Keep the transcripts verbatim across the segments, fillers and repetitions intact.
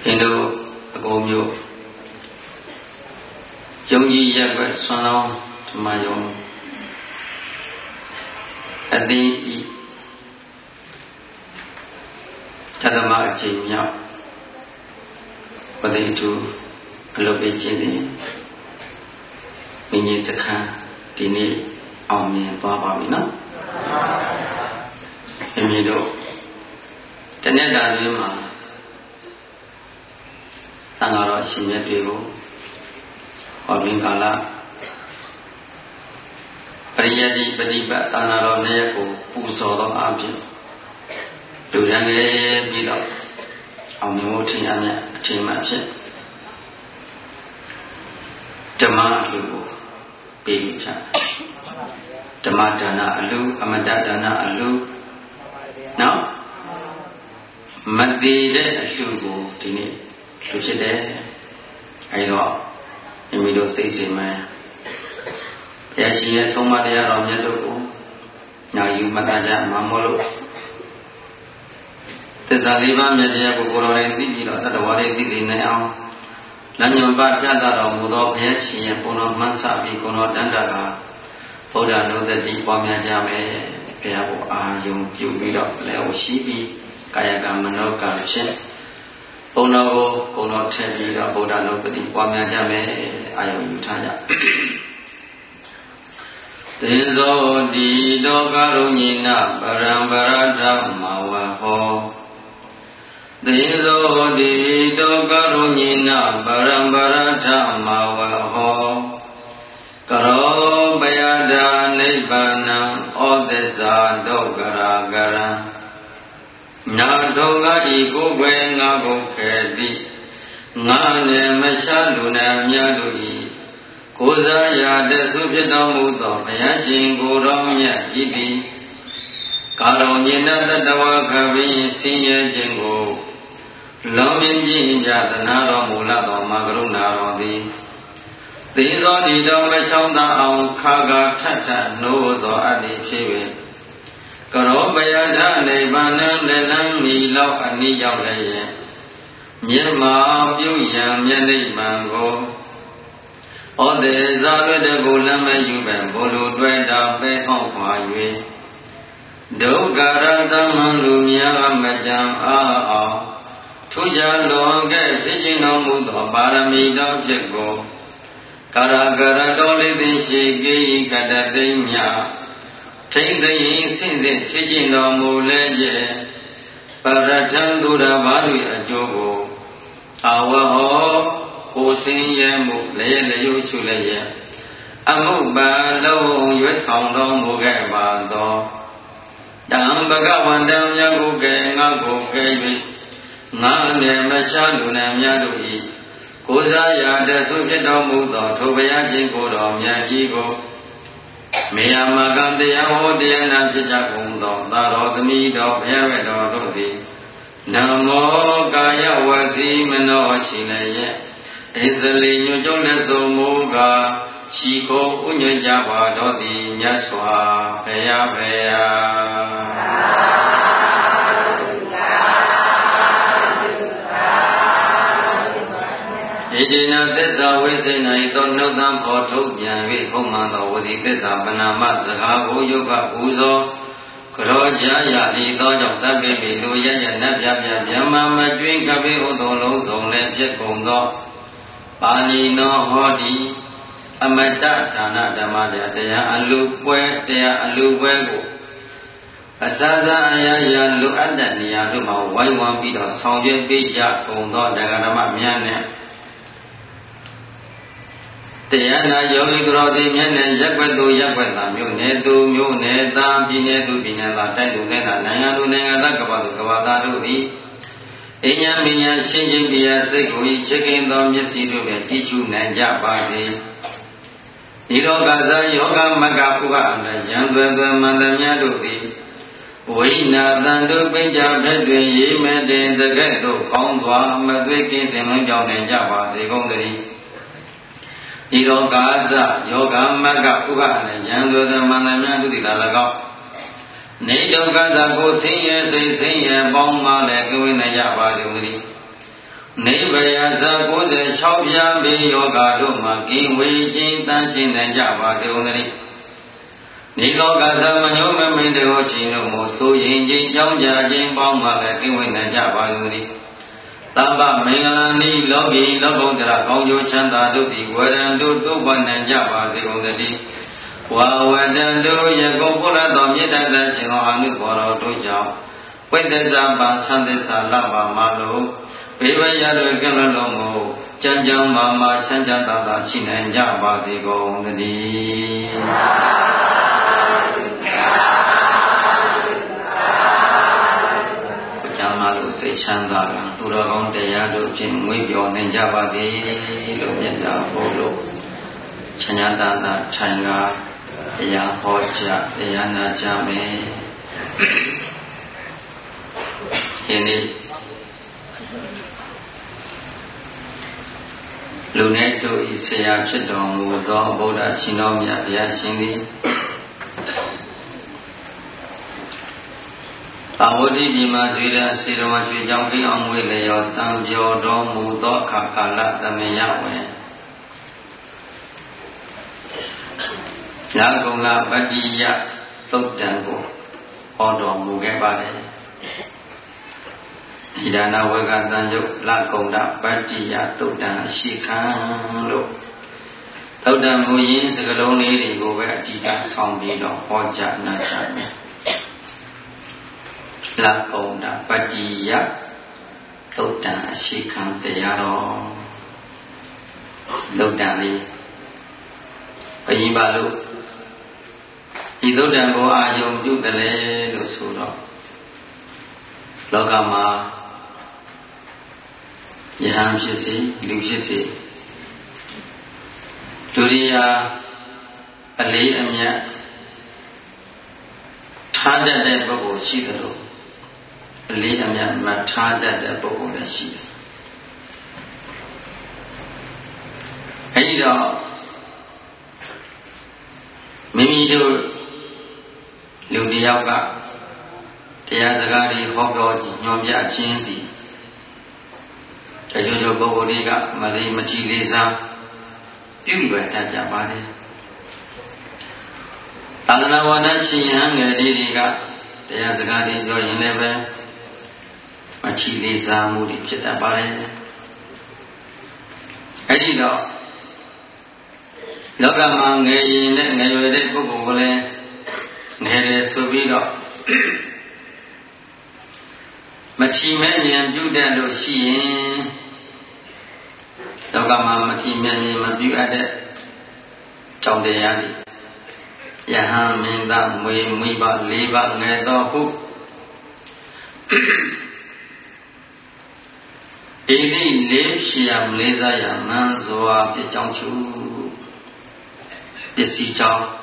င်းတို့အကုန်မျိုးယုံကြည်ရက်ွယ်ဆွမ်းလောင်းဓမ္မယုံအသင်းဤဓမ္မအကျင့်မြောက်ပဋိထုအလုပ်ပေးခြင်းသည်မိကြီးစခန်းဒီနေ့အောင်မြင်သွားပါပြီနော်အမေတို့တနေ့တာတွင်မှာသံဃာတော်ရှင်မြတ်တွေကိုဟောတွင်ကာလပရိယတိပฏิပတ်သံဃာတော်နှစ်ရပ်ကိုပူဇော်သောအဖြစ်လူရန်ခဲ့ပြီးတော့အောင်မြင်ဖို့ထင်ရမြတ်အထင်မှဖြစ်ဓမ္မအလူကိုပေးကြဓမ္မဒါနအလူအမတဒါနအလူနော်မသေးတဲ့အလူကိုဒီနေ့လူဖြစ်တယ်အဲတော့မိမိတို့စိတ်စီမယ်ဘုရားရှင်ရဲ့ဆုံးမတရားတော်မြတ်တို့ကိုညာယူမှတ်သားကြမှာမို့လို့သစ္စာလေးပါးမြတ်တရားကိုကိုယ်တော်တိုင်သိပြီးတော့သတ္တဝါတွေသိစေနိုင်အောင်လမ်းညွှန်ပါပြသတော်မူသောဘုရားရှင်ရဲ့ဘုန်းတော်မှတ်စပြီးကိုယ်တော်တန်တကဗုဒ္ဓနုတ္တိပွားများကြမယ်ဘုရားကိုအာယုံပြုပြီးတော့လည်းဟောရှိပြီးကာယကမနောကဖြင့်ဘုန်းတော်ကိုကိုယ်တော်ထည့်ပြီးတော့ဗုဒ္ဓနုတ္တိပွားများကြမယ်အာယုံယူထားကြသေဇောတိတောကရုဏိနပရံပရဓမ္မဝဟောသေဇောတိတောကရုဏိနပရံပရဓမ္မဝဟောကရောပယဒာနိဗ္ဗာနံဩသစ္စာဒုက္ခရာကရံနာထောငါဤကိုယ်ွယ်ငါကိုခဲတိငါနဲ့မရှာလူနာမြတ်တို့ဤကိုယ်စားရာတဆုဖြစ်တော်မူသောဘုရားရှင်ကိုယ်တော်မြတ်ဤသည်ကာရုဏိနတတဝကပိဆင်းရဲခြင်းကိုလုံးမြင့်ပြင်းပြသနာတော်မူလာသောမကရုဏာတော်သည်သေသောဒီတော်မချောင်းသာအောင်ခါခါထထနိုးသောအတ္တိဖြစ်၍ကရောပယဒနိဗ္ဗာန်လက်လန်းမီလောက်အနိရောက်လည်းရဲ့မြတ်မာပြုရန်မြတ်နိဗ္ဗာန်ကိုဩဒေဇာရတကိုလမ်းမယူပဲဘုလူတွေ့တာပဲဆောင်ခွာ၍ဒုက္ခရတမံလူများမကြံအားအောင်ထူးခြားလွန်ကဲ့ဖြစ်ခြင်းတော်မူသောပါရမီတော်ဖြစ်ကိုကာရကရတော်လေးသိရှိကိကတသိမြထိမ့်သိရင်ဆင့်စစ်ဖြစ်ခြင်းတော်မူလဲရဲ့ပရထံသူရဘာတို့အကျိုးကိုအဝဟောကိုစင်းရဲမှုလည်းလျှို့ချွလည်းရဲ့အမှုပါလုံးရွတ်ဆောင်တော်မူခဲ့ပါသောတံဘဂဝန္တံမြတ်ကိုကဲငါကိုကဲ၍ငါနဲ့မရှားလူနဲ့များတို့၏ကိုးစားရာတဆုဖြစ်တော်မူသောထိုဘုရားရှင်ကိုယ်တော်မြတ်ကြီးကိုမေယမကံတရားဟောတရားနာဖြစ်ကြကုန်သောသာတော်သမီးတော်ဘုရားဝဲတော်တို့သည်နမောကာယဝစီမနောရှိလည်းရဲ့ဣဇလိညွတ်ကြုံလက်ဆုံးမူကားရှိခိုးဥညွတ်ကြပါတော်သည်မြတ်စွာဘုရားဘုရားဣတိနာသစ္စာဝိစိဏဤသောနှုတ်သံဖော်ထုတ်ပြန်၍ဟောမှန်သောဝစီသစ္စာပဏာမစကားကိုယုတ်ပပူဇော်ကရောကြရဤသောကြောင့်တပ်ပိပိလူရရနတ်ပြပြမြမမကျွင်းကပိဥသောလုံးစုံလည်းပြည့်ကုန်သောပါဠိနောဟောတိအမတ္တဒါနဓမ္မတရားအလူပွဲတရားအလူပွဲကိုအစစအရာရာလူအပ်တဲ့နေရာတို့မှာဝိုင်းဝန်းပြီးတော့ဆောင်ရွက်ပေးကြကုန်သောတရားဓမ္မများနဲ့တရားနာယောဂီတော်သည်မျက်နှာရက်ွက်သူရက်ွက်သာမြို့နယ်သူမြို့နယ်သားပြည်နယ်သူပြည်နယ်သားတိုက်သူနဲ့နိုင်ငံသူနိုင်ငံသားကမ္ဘာသူကမ္ဘာသားတို့သည်အញ្ញမညာရှင်းခြင်းတရားစိတ်ကိုချစ်ခင်သောမျက်စိတို့ဖြင့်ကြည်ချူနိုင်ကြပါစေဒီလောကဇာယောဂမကပုဂ္ဂအနယံသွဲသွဲမန္တမြတ်တို့သည်ဝိနာတန်တို့ပိကြဘက်တွင်ရေးမဲ့တင်တကဲ့သို့ကောင်းစွာမသွေးကင်းစင်လုံးကြောင်းနိုင်ကြပါစေကုန်သတည်းဤလောကာသယောဂမကဥပအနယံသွဲသွဲမန္တမြတ်တို့သည်လာ၎င်းနေဒုက္ခသကိုဆင်းရဲစိတ်ဆင်းရဲပေါင်းမှလည်းကိုယ်နိုင်ကြပါစေကုန်သတည်းဝနိဗ္ဗယဇ၉၆ပြားဘေးယောဂတို့မှာကင်းဝေးခြင်းတန်ရှင်းနိုင်ကြပါစေဦးသတည်းဒီလောကသမညုမမိန်တို့ချင်းတို့မို့ဆိုရင်ခြင်းကြောင်းကြခြင်းပေါင်းမှလည်းကင်းဝေးနိုင်ကြပါစေဦးသတည်းသဗ္ဗမင်္ဂလာနိလောကီလောကုတ္တရာကောင်းကျိုးချမ်းသာတို့သည်ဝရံတို့တို့ပနိုင်ကြပါစေဦးသတည်းဝါဝတံတို့ယကုပုလသောမြေတ္တတခြင်းသောအနုဘော်တော်တို့ကြောင့်ဝိတ္တဇာပါသံသစ္စာလပါမလို့ဘေးဝရတို့ကလွတ်လုံးကိုကြံကြံမာမာချမ်းချမ်းသာသာရှိနိုင်ကြပါစေကုန်သတည်းကိုကြံမာလို့စိတ်ချမ်းသာတာသူတော်ကောင်းတရားတို့ဖြင့်မွေးပြောနိုင်ကြပါစေလို့မြတ်တာပို့လို့ချမ်းသာသာထိုင်ကားတရားဟောကြားတရားနာကြမယ်ဒီနေ့လူနဲ့တို့ဤဆရာဖြစ်တော်မူသောဗုဒ္ဓရှင်တော်မြတ်ဘုရားရှင်သည်သာဝတိပြည်မှာဇေရစေတော်ရွှေကြောင့်ပြအောင်မွေလျောစံပြောတော်မူသောအခါကာလသမယဝင်ညာကုံလပတ္တိယသုတ်တံကိုဟောတော်မူခဲ့ပါတယ်ဣဒနာဝေကတံယုတ်လကုံလပတ္တိယသုတ်တံရှိခံလို့သုတ်တံမူရင်းစကလုံးလေးတွေကိုပဲအဓိကဆောင်ပြီးတော့ဟောကြားနာကြားမယ်လကုံလပတ္တိယသုတ်တံရှိခံတရားတော်သုတ်တံလေးဘယ်ပါလို့ဒီသုတ်တံကိုအာယုံပြုတယ်လေလို့ဆိုတော့လောကမှာယဟန်ဖြစ်စေလူဖြစ်စေဒုရိယာအလေးအမြတ်ထားတတ်တဲ့ပုဂ္ဂိုလ်ရှိတယ်လို့အလေးအမြတ်မထားတတ်တဲ့ပုဂ္ဂိုလ်လည်းရှိတယ်အဲဒီတော့မိမိတို့လူတစ်ယောက်ကတရားစကားတွေဟောပြောညွှန်ပြခြင်းသည်တချို့ချို့ပုဂ္ဂိုလ်တွေကမလေးမကြည်လေးစားပြုလွယ်တတ်ကြပါတယ်သာသနာ့ဝါဒရှင်ဟန်ငယ်လေးတွေကတရားစကားတွေပြောရင်လည်းပဲမကြည်လေးစားမှုတွေဖြစ်တတ်ပါတယ်အဲ့ဒီတော့လောကမှာငယ်ရင်နဲ့ငယ်ရွယ်တဲ့ပုဂ္ဂိုလ်ကလည်းငယ်တယ်ဆိုပြီးတော့မထီမဲ့ဉာဏ်ပြုတတ်လို့ရှိရင်လောကမှာမထီမဲ့ဉာဏ်မပြုအပ်တဲ့ကြောင့်တရားတွေယဟန်မင်းသားမွေမိဘလေးပါငယ်တော်ဟုဣတိလေးရှိရမလေးစားရမန်းစွာပြကြောင်းချူပစ္စည်းကြောင်း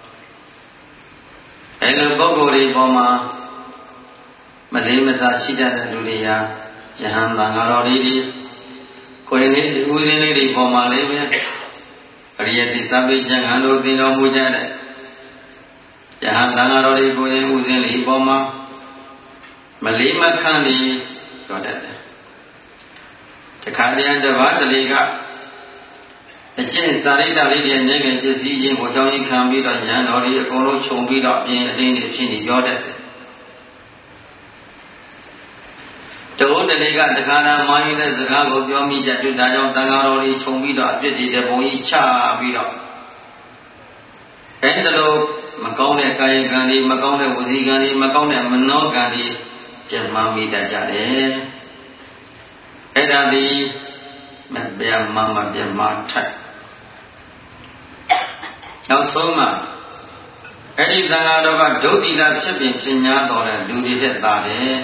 အဲလိုပုဂ္ဂိုလ်တွေပေါ်မှာမလေးမစားရှိတတ်တဲ့လူတွေဟာယဟန်သံဃာတော်တွေဒီကိုယ်လေးဦးစင်းလေးတွေပေါ်မှာလည်းပဲအရိယတိသဗ္ဗေကျမ်းဂန်တို့သင်တော်မူကြတဲ့ယဟန်သံဃာတော်တွေကိုယ်ဦးစင်းလေးပေါ်မှာမလေးမခံနေတော့တတ်တယ်တခါတည်းတပါးတလေကအကျင့်စာရိတ္တလေးတွေနဲ့ငယ်ပစ္စည်းချင်းကိုကြောင်းရင်ခံပြီးတော့ယဟန်တော်တွေအကုန်လုံးခြုံပြီးတော့အပြင်အတင်းတွေဖြစ်နေပြောတတ်တယ်တဝုတလေကတခါတည်းမိုင်းတဲ့စကားကိုပြောမိကြတွေ့ဒါကြောင့်တန်ဃာတော်တွေခြုံပြီးတော့အပြစ်တွေတပုံကြီးချပြီးတော့အဲဒီလိုမကောင်းတဲ့ကာယကံတွေမကောင်းတဲ့ဝစီကံတွေမကောင်းတဲ့မနောကံတွေပြတ်မှမိတတ်ကြတယ်အဲ့ဒါဒီမပြတ်မှမပြတ်မှထက်နောက်ဆုံးမှအဲ့ဒီသံဃာတော်ကဒုတိယဖြစ်ပြင်ဖြစ်ညာတော်တဲ့လူတွေသက်သာတယ်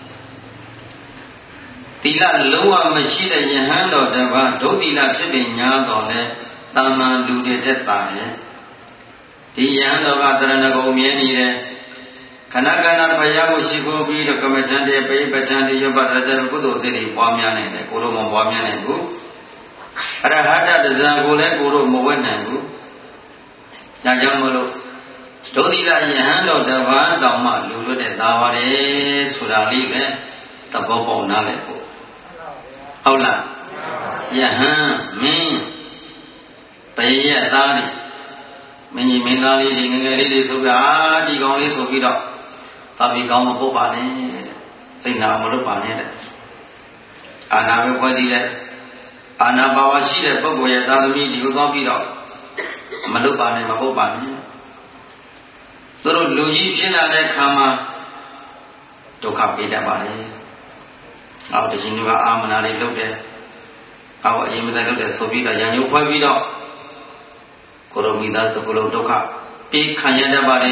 သီလလုံးဝမရှိတဲ့ယဟန်တော်တစ်ပါးဒုတိယဖြစ်ပြင်ညာတော်လဲတာမန်လူတွေသက်သာတယ်ဒီယဟန်တော်ကတရဏဂုံမြဲနေတယ်ခဏခဏဘုရားကိုရှိခိုးပြီးတော့ကမ္မထံတေပိပဋ္ဌာန်တေယောပတရဇကုသိုလ်စိတ်တွေပွားများနိုင်တယ်ကိုလိုမပွားများနိုင်ဘူးအရဟတတဇံကိုလည်းကိုလိုမဝတ်နိုင်ဘူးဒါကြောင့်မလို့ဒုတိယယဟန်တော်တစ်ပါးတောင်မှလူလွတ်တဲ့သာပါတယ်ဆိုတာလေးပဲသဘောပေါက်နားလည်ဖို့ဟဟုတ်လားယဟန်မင်းဘယရသားလေးမင်းကြီးမင်းသားလေးဒီငငယ်လေးတွေဆိုပြာဒီကောင်လေးဆိုပြီးတော့သာပြီးကောင်းမပုတ်ပါနဲ့စိတ်နာမလုပ်ပါနဲ့တဲ့အာနာပဲဖွဲ့စည်းတဲ့အာနာပါဝါရှိတဲ့ပုဂ္ဂိုလ်ရဲ့သာသမီဒီကိုသွားပြီးတော့မလုပ်ပါနဲ့မပုတ်ပါနဲ့သူတို့လူကြီးဖြစ်လာတဲ့ခါမှာဒုက္ခပေးတတ်ပါလေအော်တခြင်းတွေကအာမနာလေးလုပ်တယ်အော်အရင်မဆိုင်လုပ်တယ်ဆိုပြီးတော့ရံညိုဖွဲ့ပြီးတော့ကိုလိုမိသားစုကိုလိုဒုက္ခပေးခံရတတ်ပါလေ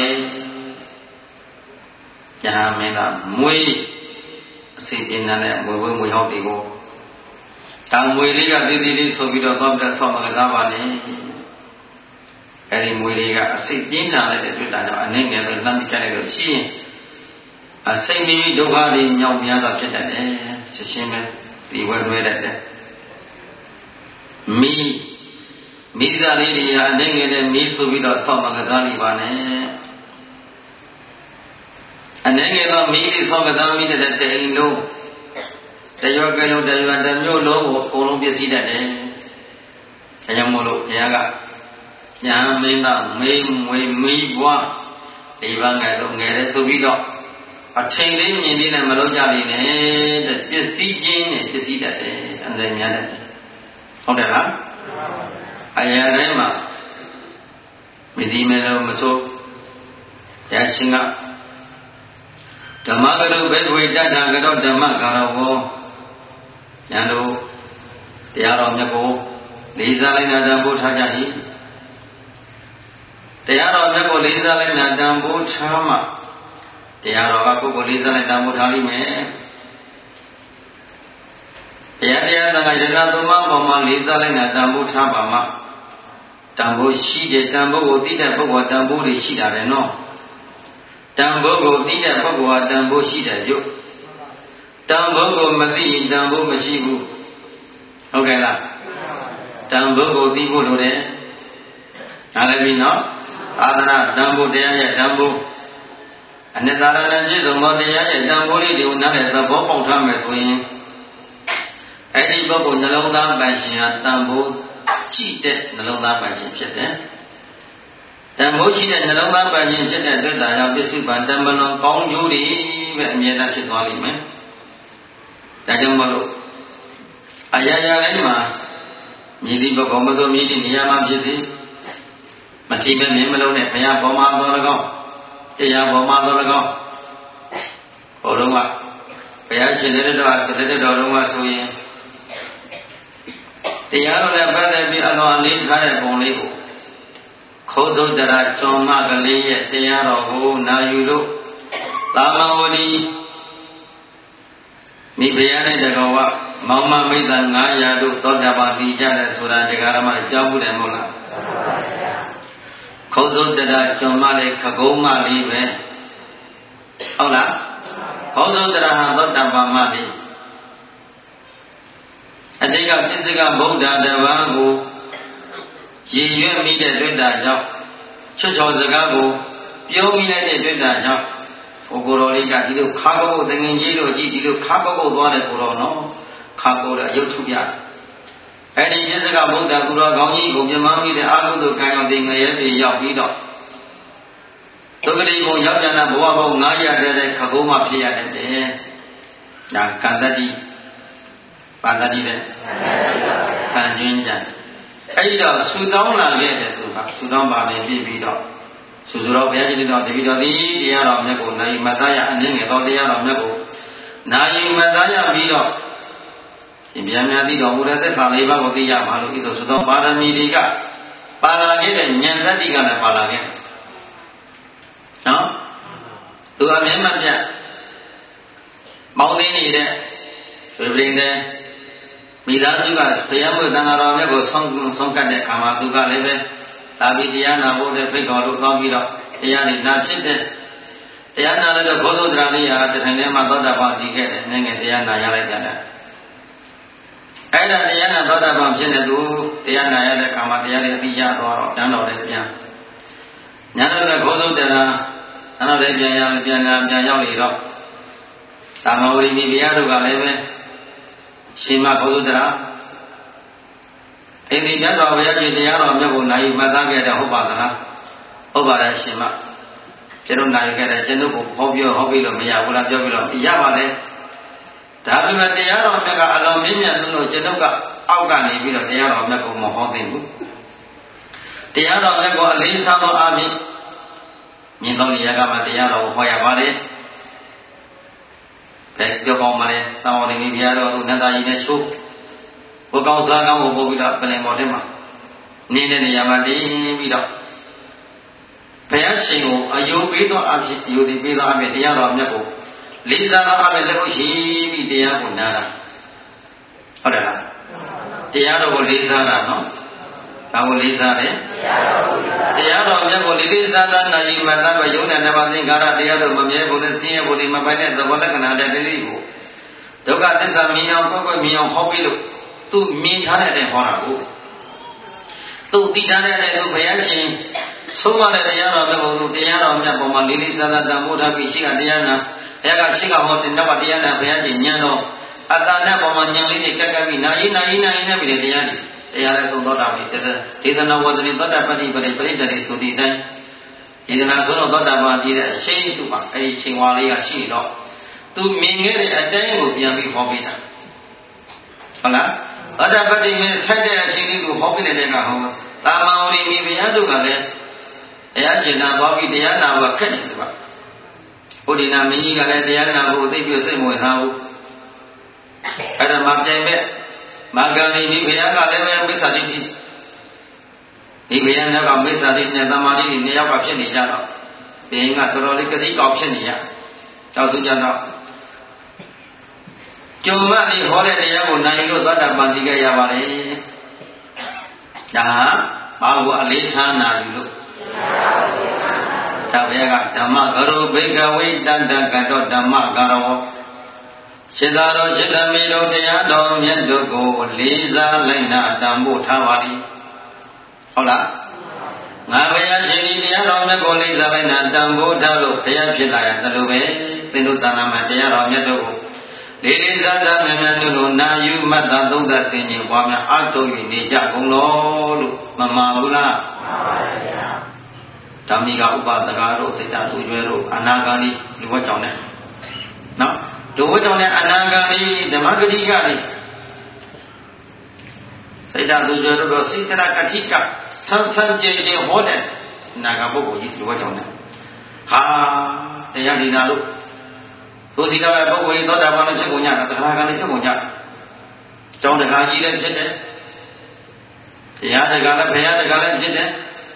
ယဟမင်းကမွေးအစီအင်းနဲ့မွေဝဲမွေဟောက်တွေကိုတံမွေလေးကတည်တည်လေးဆိုပြီးတော့သောက်တဲ့ဆောက်မကစားပါလေအဲဒီမွေလေးကအစိတ်ပြင်းထန်တဲ့တွေ့တာကြောင့်အနေငယ်ပဲလမ်းပြလိုက်လို့ရှိရင်အစိတ်မိမိဒုက္ခတွေညောင်များတာဖြစ်တတ်တယ်ချက်ချင်းပဲဒီဝဲလွဲတတ်တယ်မိမိစားလေးတွေအနေငယ်နဲ့မိဆိုပြီးတော့ဆောက်မကစားနေပါနဲ့အနေငယ်တော့မိလေးဆောက်ကစားမိတဲ့တိမ်လုံးတရွက်ကလုံးတရွက်တစ်မျိုးလုံးကိုအကုန်လုံးပြည့်စည်တတ်တယ်ဒါကြောင့်မို့လို့ဘုရားကညာမင်းသားမေးမွေမီးဘွားဒီဘငယ်တော့ငယ်တယ်ဆိုပြီးတော့အချိန်လေးမြင်သေးတယ်မလုပ်ကြလိမ့်နဲ့တဲ့ပစ္စည်းချင်းနဲ့ပစ္စည်းတတ်တယ်အနေများတတ်တယ်ဟုတ်တယ်လားအရာတိုင်းမှာမဒီမဲလို့မဆိုရရှင်ကဓမ္မကရုဘေဝေတ္တကရောဓမ္မကာရဝောဉာဏ်တို့တရားတော်မြတ်ကိုလေးစားလိုက်တာတန်ဖိုးထားကြ၏တရားတော်မြတ်ကိုလေးစားလိုက်တာတန်ဖိုးထားမှတရားတော်ကကိုယ်ကိုလေးစားလိုက်တန်ဖိုးထားလိမ့်မယ်တရားတရားသံဃာယနာသုံးပါးပေါ်မှာလေးစားလိုက်တာတန်ဖိုးထားပါမှတန်ဖိုးရှိတဲ့တန်ဖိုးကိုသိတဲ့ပုဂ္ဂိုလ်တန်ဖိုးတွေရှိတာတယ်နော်တန်ဖိုးကိုသိတဲ့ပုဂ္ဂိုလ်ဟာတန်ဖိုးရှိတယ်ရုပ်တန်ဖိုးကိုမသိရင်တန်ဖိုးမရှိဘူးဟုတ်ကဲ့လားတန်ဖိုးကိုသိဖို့လိုတယ်နားလည်ပြီနော်သာသနာတန်ဖိုးတရားရဲ့တန်ဖိုးအနိတ္တရဏပြည့်စုံသောတရားရဲ့တန်ဖိုးလေးတွေကိုနားလည်သဘောပေါက်ထားမယ်ဆိုရင်အဲ့ဒီပုဂ္ဂိုလ်နှလုံးသားပိုင်ရှင်ဟာတန်ဖိုးရှိတဲ့နှလုံးသားပိုင်ရှင်ဖြစ်တယ်တန်ဖိုးရှိတဲ့နှလုံးသားပိုင်ရှင်ဖြစ်တဲ့အတွက်ဒါကြောင့်ပစ္စုပန်တမလွန်ကောင်းကျိုးတွေပဲအမြဲတမ်းဖြစ်သွားလိမ့်မယ်ဒါကြောင့်မလို့အရာရာတိုင်းမှာမြည်သည့်ပုဂ္ဂိုလ်မသိမြည်သည့်နေရာမှာဖြစ်စေမတိမဲ့မြင်မလုံးနဲ့ဘုရားပေါ်မှာတော်၎င်းတရားပေါ်မှာတော်၎င်းဟောတော့ကဘုရားရှင်တဲ့တော်ဆတဲ့တော်လုံးကဆိုရင်တရားတော်နဲ့ပတ်သက်ပြီးအလွန်အလေးထားတဲ့ပုံလေးကိုခိုးစုတရာကျွမ်းမကလေးရဲ့တရားတော်ကိုနာယူလို့သာမဝတိမိဖုရားနဲ့တကောကမောင်မမိတ်သားငါးရာတို့သောတာပန်သိကြတယ်ဆိုတာတရားဓမ္မကြောက်ဘူးတယ်မဟုတ်လားခိုးစုတရာကျွမ်းမလေးခကုံးမလေးပဲဟုတ်လားခိုးစုတရာဟာသောတာပန်မလေးအတိတ်ကပစ္စကဗုဒ္ဓတပါးကိုရည်ရွယ်မိတဲ့တွေ့တာကြောင့်ချွတ်ချော်စကားကိုပြောမိလိုက်တဲ့တွေ့တာကြောင့်ဘုကိုယ်တော်လေးကဒီလိုခါကုတ်တငင်ကြီးတို့ကြည့်ဒီလိုခါကုတ်သွားတဲ့ကိုတော်နော်ခါကုတ်တဲ့ရုပ်ထုပြအဲ့ဒီပစ္စကဗုဒ္ဓသူတော်ကောင်းကြီးကိုပြမမိတဲ့အာဟုတုကံရောတင်ငရဲပြေရောက်ပြီးတော့ဒုက္ခတိဘုံရောက်ကြတဲ့ဘဝပေါင်းငါးရာတဲ့ခကုံးမှဖြစ်ရတယ်တဲ့ဒါကံတတိပါတတိတဲ့ခံကျင်းကြအဲ့ဒီတော့ဆူတောင်းလာခဲ့တဲ့သူကဆူတောင်းပါနေပြီးပြီးတော့ဆူဆူတော်ဘုရားရှင်တော်တပည့်တော်သည်တရားတော်မြတ်ကိုနိုင်မသားရအနည်းငယ်သောတရားတော်မြတ်ကိုနိုင်မသားရပြီးတော့ရှင်ဗျာများသိတော်မူတဲ့သက်သာလေးပါးကိုသိရမှာလို့ဤသို့ဆူတောင်းပါရမီတွေကပါလာခဲ့တဲ့ဉာဏ်တတ္တိကလည်းပါလာခဲ့နော်သူအမြဲမပြတ်မောင်းသိနေတဲ့ဆွေပရိနေမိသားစုကဘုရားမွေတန်ဃာတော်မြတ်ကိုဆုံးဆုံးကတ်တဲ့အခါမှာသူကလည်းပဲလာပြီးတရားနာဖို့တဲ့ဖိတ်ခေါ်လို့ကောင်းပြီးတော့တရားနဲ့နာဖြစ်တဲ့တရားနာလည်းတော့ဘုဒ္ဓတရားလေးရာတထိုင်ထဲမှာသောတာပန်စီခဲ့တယ်နည်းငယ်တရားနာရလိုက်ကြတယ်အဲ့ဒါတရားနာသောတာပန်ဖြစ်တဲ့သူတရားနာရတဲ့အခါမှာတရားတွေအတိရသွားတော့တန်းတော်လည်းပြန်ညာတော့လည်းဘုဒ္ဓတရားအဲ့တော့လည်းပြန်ရပြန်လာပြန်ရောက်နေတော့သာမဝတိမိဘုရားတို့ကလည်းပဲရှင်မခေါ်လို့တလားအိန္ဒိမြတ်စွာဘုရားရှင်တရားတော်မြတ်ကိုနိုင်မှတ်သားခဲ့တဲ့ဟုတ်ပါသလားဟုတ်ပါတယ်ရှင်မကျွန်တော်နိုင်ခဲ့တယ်ကျွန်တော်ကိုဟောပြောဟောပြီးလို့မရဘူးလားပြောပြီးတော့ရပါလေဒါပေမဲ့တရားတော်မြတ်ကအလွန်မြင့်မြတ်လို့ကျွန်တော်ကအောက်ကနေပြီးတော့တရားတော်မြတ်ကိုမဟောသိဘူးတရားတော်မြတ်ကိုအလေးထားသောအဖြစ်မြင်သောနေရာကမှတရားတော်ကိုဟောရပါတယ်ပဲပြောကောင်းပါလေတောင်းတော်နေဘုရားတော်သူနတ်သားကြီးနဲ့ချိုးဘုကောင်းစားကောင်းကိုပို့ပြီးတော့ပြင်ပေါ်ထဲမှာနေတဲ့နေရာမှာတည်ပြီးတော့ဘုရားရှင်ကိုအယုပေးသောအဖြစ်အယုသိပေးသောအဖြစ်တရားတော်မြတ်ကိုလေးစားသောအဖြစ်လက်ကိုရှိပြီးတရားကိုနားတာဟုတ်တယ်လားတရားတော်ကိုလေးစားတာနော်ဘာကိုလေးစားလဲတရားတော်မြတ်ကိုလေးလေးစားစားနိုင်မှသာပဲယုံတဲ့နမသင်္ကာရတရားတော်မမြဲဘူးနဲ့ဆင်းရဲဘူးဒီမပိုင်တဲ့သဘောလက္ခဏာတဲ့တတိကိုဒုက္ခသစ္စာမြင်အောင်ကွက်ကွက်မြင်အောင်ဟောပြီးလို့သူမြင်ထားတဲ့အတိုင်းဟောတာကိုသူသိထားတဲ့အတိုင်းသူဘုရားရှင်ဆုံးမတဲ့တရားတော်မြတ်ကိုသူတရားတော်မြတ်ပေါ်မှာလေးလေးစားစားတန်ဖိုးထားပြီးရှိကတရားနာဘုရားကရှိကဟောတဲ့နောက်ကတရားနာဘုရားရှင်ဉာဏ်တော်အတ္တနဲ့ပေါ်မှာဉာဏ်လေးတွေကက်ကပ်ပြီးနာယိနာယိနာယိနဲ့ပြီးတဲ့တရားတွေတရားလည်းဆုံးသောတာပတိဒေသနာဝဒနိသောတာပတိပရိပရိတ္တိဆိုတဲ့အတိုင်းဒေသနာဆုံးသောတာပတိတဲ့အရှိန်သူ့မှာအဲဒီချိန်ဝါလေးကရှိတော့သူမြင်ခဲ့တဲ့အတိုင်းကိုပြန်ပြီးဟောပေးတာဟုတ်လားသောတာပတိမင်းဆက်တဲ့အချိန်လေးကိုဟောပေးတဲ့ကဟောတာမန်ဝိမိဘုရားတို့ကလည်းတရားကျင်နာသွားပြီးတရားနာဖို့ခက်တယ်ကွာဘုဒ္ဓနာမင်းကြီးကလည်းတရားနာဖို့သိပြီးစိတ်ဝင်စားဘူးအဲ့ဒါမှပြိုင်မဲ့မဂ္ဂဏီဒီဘုရားကလည်းပဲမိစ္ဆာတိရှိဒီဘုရားကမိစ္ဆာတိနဲ့သမာဓိနဲ့နှစ်ယောက်ကဖြစ်နေကြတော့ဘုရင်ကတော်တော်လေးကတိကောက်ဖြစ်နေရကြောက်စုကြတော့ကျုံမလေးဟောတဲ့တရားကိုနိုင်လို့သောတာပန်တိခဲ့ရပါလေဒါဘာကိုအလေးထားနာပြီလို့ဒါဘုရားကဓမ္မဂရုဘိကဝိတတ္တကတော့ဓမ္မဂရောစေတတော်စေတမေတို့တရားတော်မြတ်တို့ကိုလေးစားလိုက်နာတန်ဖို့ထားပါလိဟုတ်လားငါဘုရားရှင်ဒီတရားတော်မြတ်ကိုလေးစားလိုက်နာတန်ဖို့ထားလို့ဘုရားဖြစ်လာရတယ်လို့ပဲသင်တို့သာနာမှာတရားတော်မြတ်တို့ကိုလေးလေးစားစားမြတ်မြတ်တို့ကိုနာယူမှတ်သာသုံးသပ်ဆင်ခြင်ပွားများအထုတ်၍နေကြကုန်လို့လို့မမှားဘူးလားမှန်ပါဗျာဓမ္မိကဥပဒကတို့စိတ်ဓာတ်သူကျွဲတို့အနာဂါလိလူဝတ်ကြောင့်နဲ့နော်ဒုဝတ္တနဲ့အနာဂါလိဓမ္မဂတိကလိစိတ်ဓာတ်သူကျွဲတို့စိတ္တရကတိကဆန်းဆန်းကျင်ကျင်ဟောတဲ့နာဂပုဂ္ဂိုလ်ကြီးလူဝတ်ကြောင့်နဲ့ဟာတရားဒီနာလို့သူစီကလည်းပုဂ္ဂိုလ်ကြီးသောတာပန်နဲ့ဖြစ်ကုန်ကြတာသရဂါလည်းဖြစ်ကုန်ကြကျောင်းတကာကြီးလည်းဖြစ်တယ်တရားတကာလည်းဘုရားတကာလည်းဖြစ်တယ်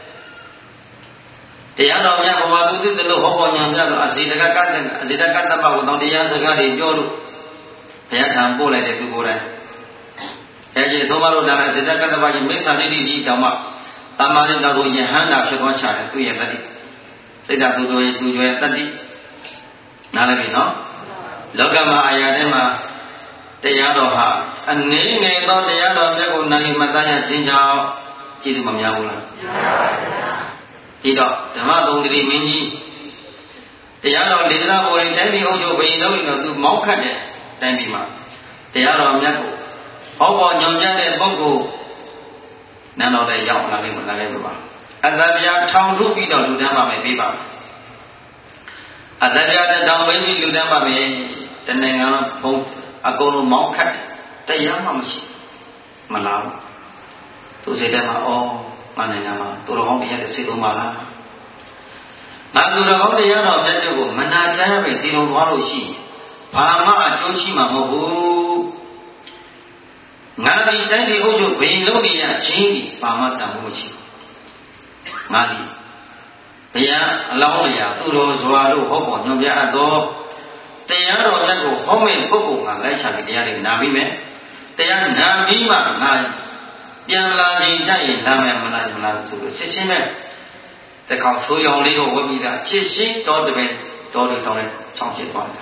တရားတော်များဘဝသူသိတယ်လို့ဟောပေါ်ညာများလို့အစီတကကတ္တအစီတကတ္တမကိုတောင်းတရားစကားတွေပြောလို့ဘုရားထံပို့လိုက်တဲ့သူကိုယ်တိုင်အဲဒီသုံးပါးလို့ဒါလည်းအစီတကတ္တမကြီးမိစ္ဆာဒိဋ္ဌိကြီးတောင်မှတမ္မာရိတော်ကိုယဟန္တာဖြစ်သွားချတယ်သူရဲ့တတိစိတ်ဓာတ်သူတို့ရဲ့သူကျွဲတတိနားလည်ပြီနော်လောကမှာအရာထဲမှာတရားတော်ဟာအနည်းငယ်သောတရားတော်မြတ်ကိုနိုင်မှတ်သားရခြင်းကြောင့်ကြည့်လို့မများဘူးလားများပါဗျာဒီတော့ဓမ္မသုံးတိမင်းကြီးတရားတော်လေးစားပေါ်ရင်တိုင်းပြည်အုပ်ချုပ်ဘယ်လိုလုပ်ရင်တော့သူမောက်ခတ်တဲ့တိုင်းပြည်မှာတရားတော်မြတ်ကိုဟောပေါ်ညွန်ပြတဲ့ပုဂ္ဂိုလ်နန်းတော်လည်းရောက်လာလိမ့်မလားလည်းပါအသဗျာထောင်ထုပြီးတော့လူတန်းပါမယ်ပြေးပါမယ်အသဗျာတောင်ပြီးလူတန်းပါမယ်တနိုင်ငံဘုံအကုန်လုံးမောက်ခတ်တယ်တရားမှမရှိမလားသူစိတ်ထဲမှာအော်မနိုင်ငံမှာသူတော်ကောင်းတရားတွေစိတ်သုံးပါလားငါသူတော်ကောင်းတရားတော်မြတ်တို့ကိုမနာကြရပဲတည်တော်သွားလို့ရှိရင်ဘာမှအကျိုးရှိမှာမဟုတ်ဘူးငါဒီတိုင်းပြည်အုပ်ချုပ်ဘယ်လုံးနေရချင်းဒီဘာမှတန်ဖို့မရှိဘူးငါဒီဘုရားအလောင်းတရားသူတော်စွာလို့ဟောပေါ်ညွှန်ပြအပ်သောတရားတော်မြတ်ကိုဟောမဲ့ပုဂ္ဂိုလ်ကလိုက်ချတဲ့တရားတွေနာပြီးမယ်တရားနာပြီးမှငါပြန်လာချိန်တိုက်ရင်လာမယ်မလားမလားဆိုလို့ရှင်းရှင်းပဲတကောင်ဆိုးရောင်လေးကိုဝတ်ပြီးသားချစ်ရှင်းတော်တပင်တော်တွေတောင်းတဲ့ချောင်းဖြစ်သွားတာ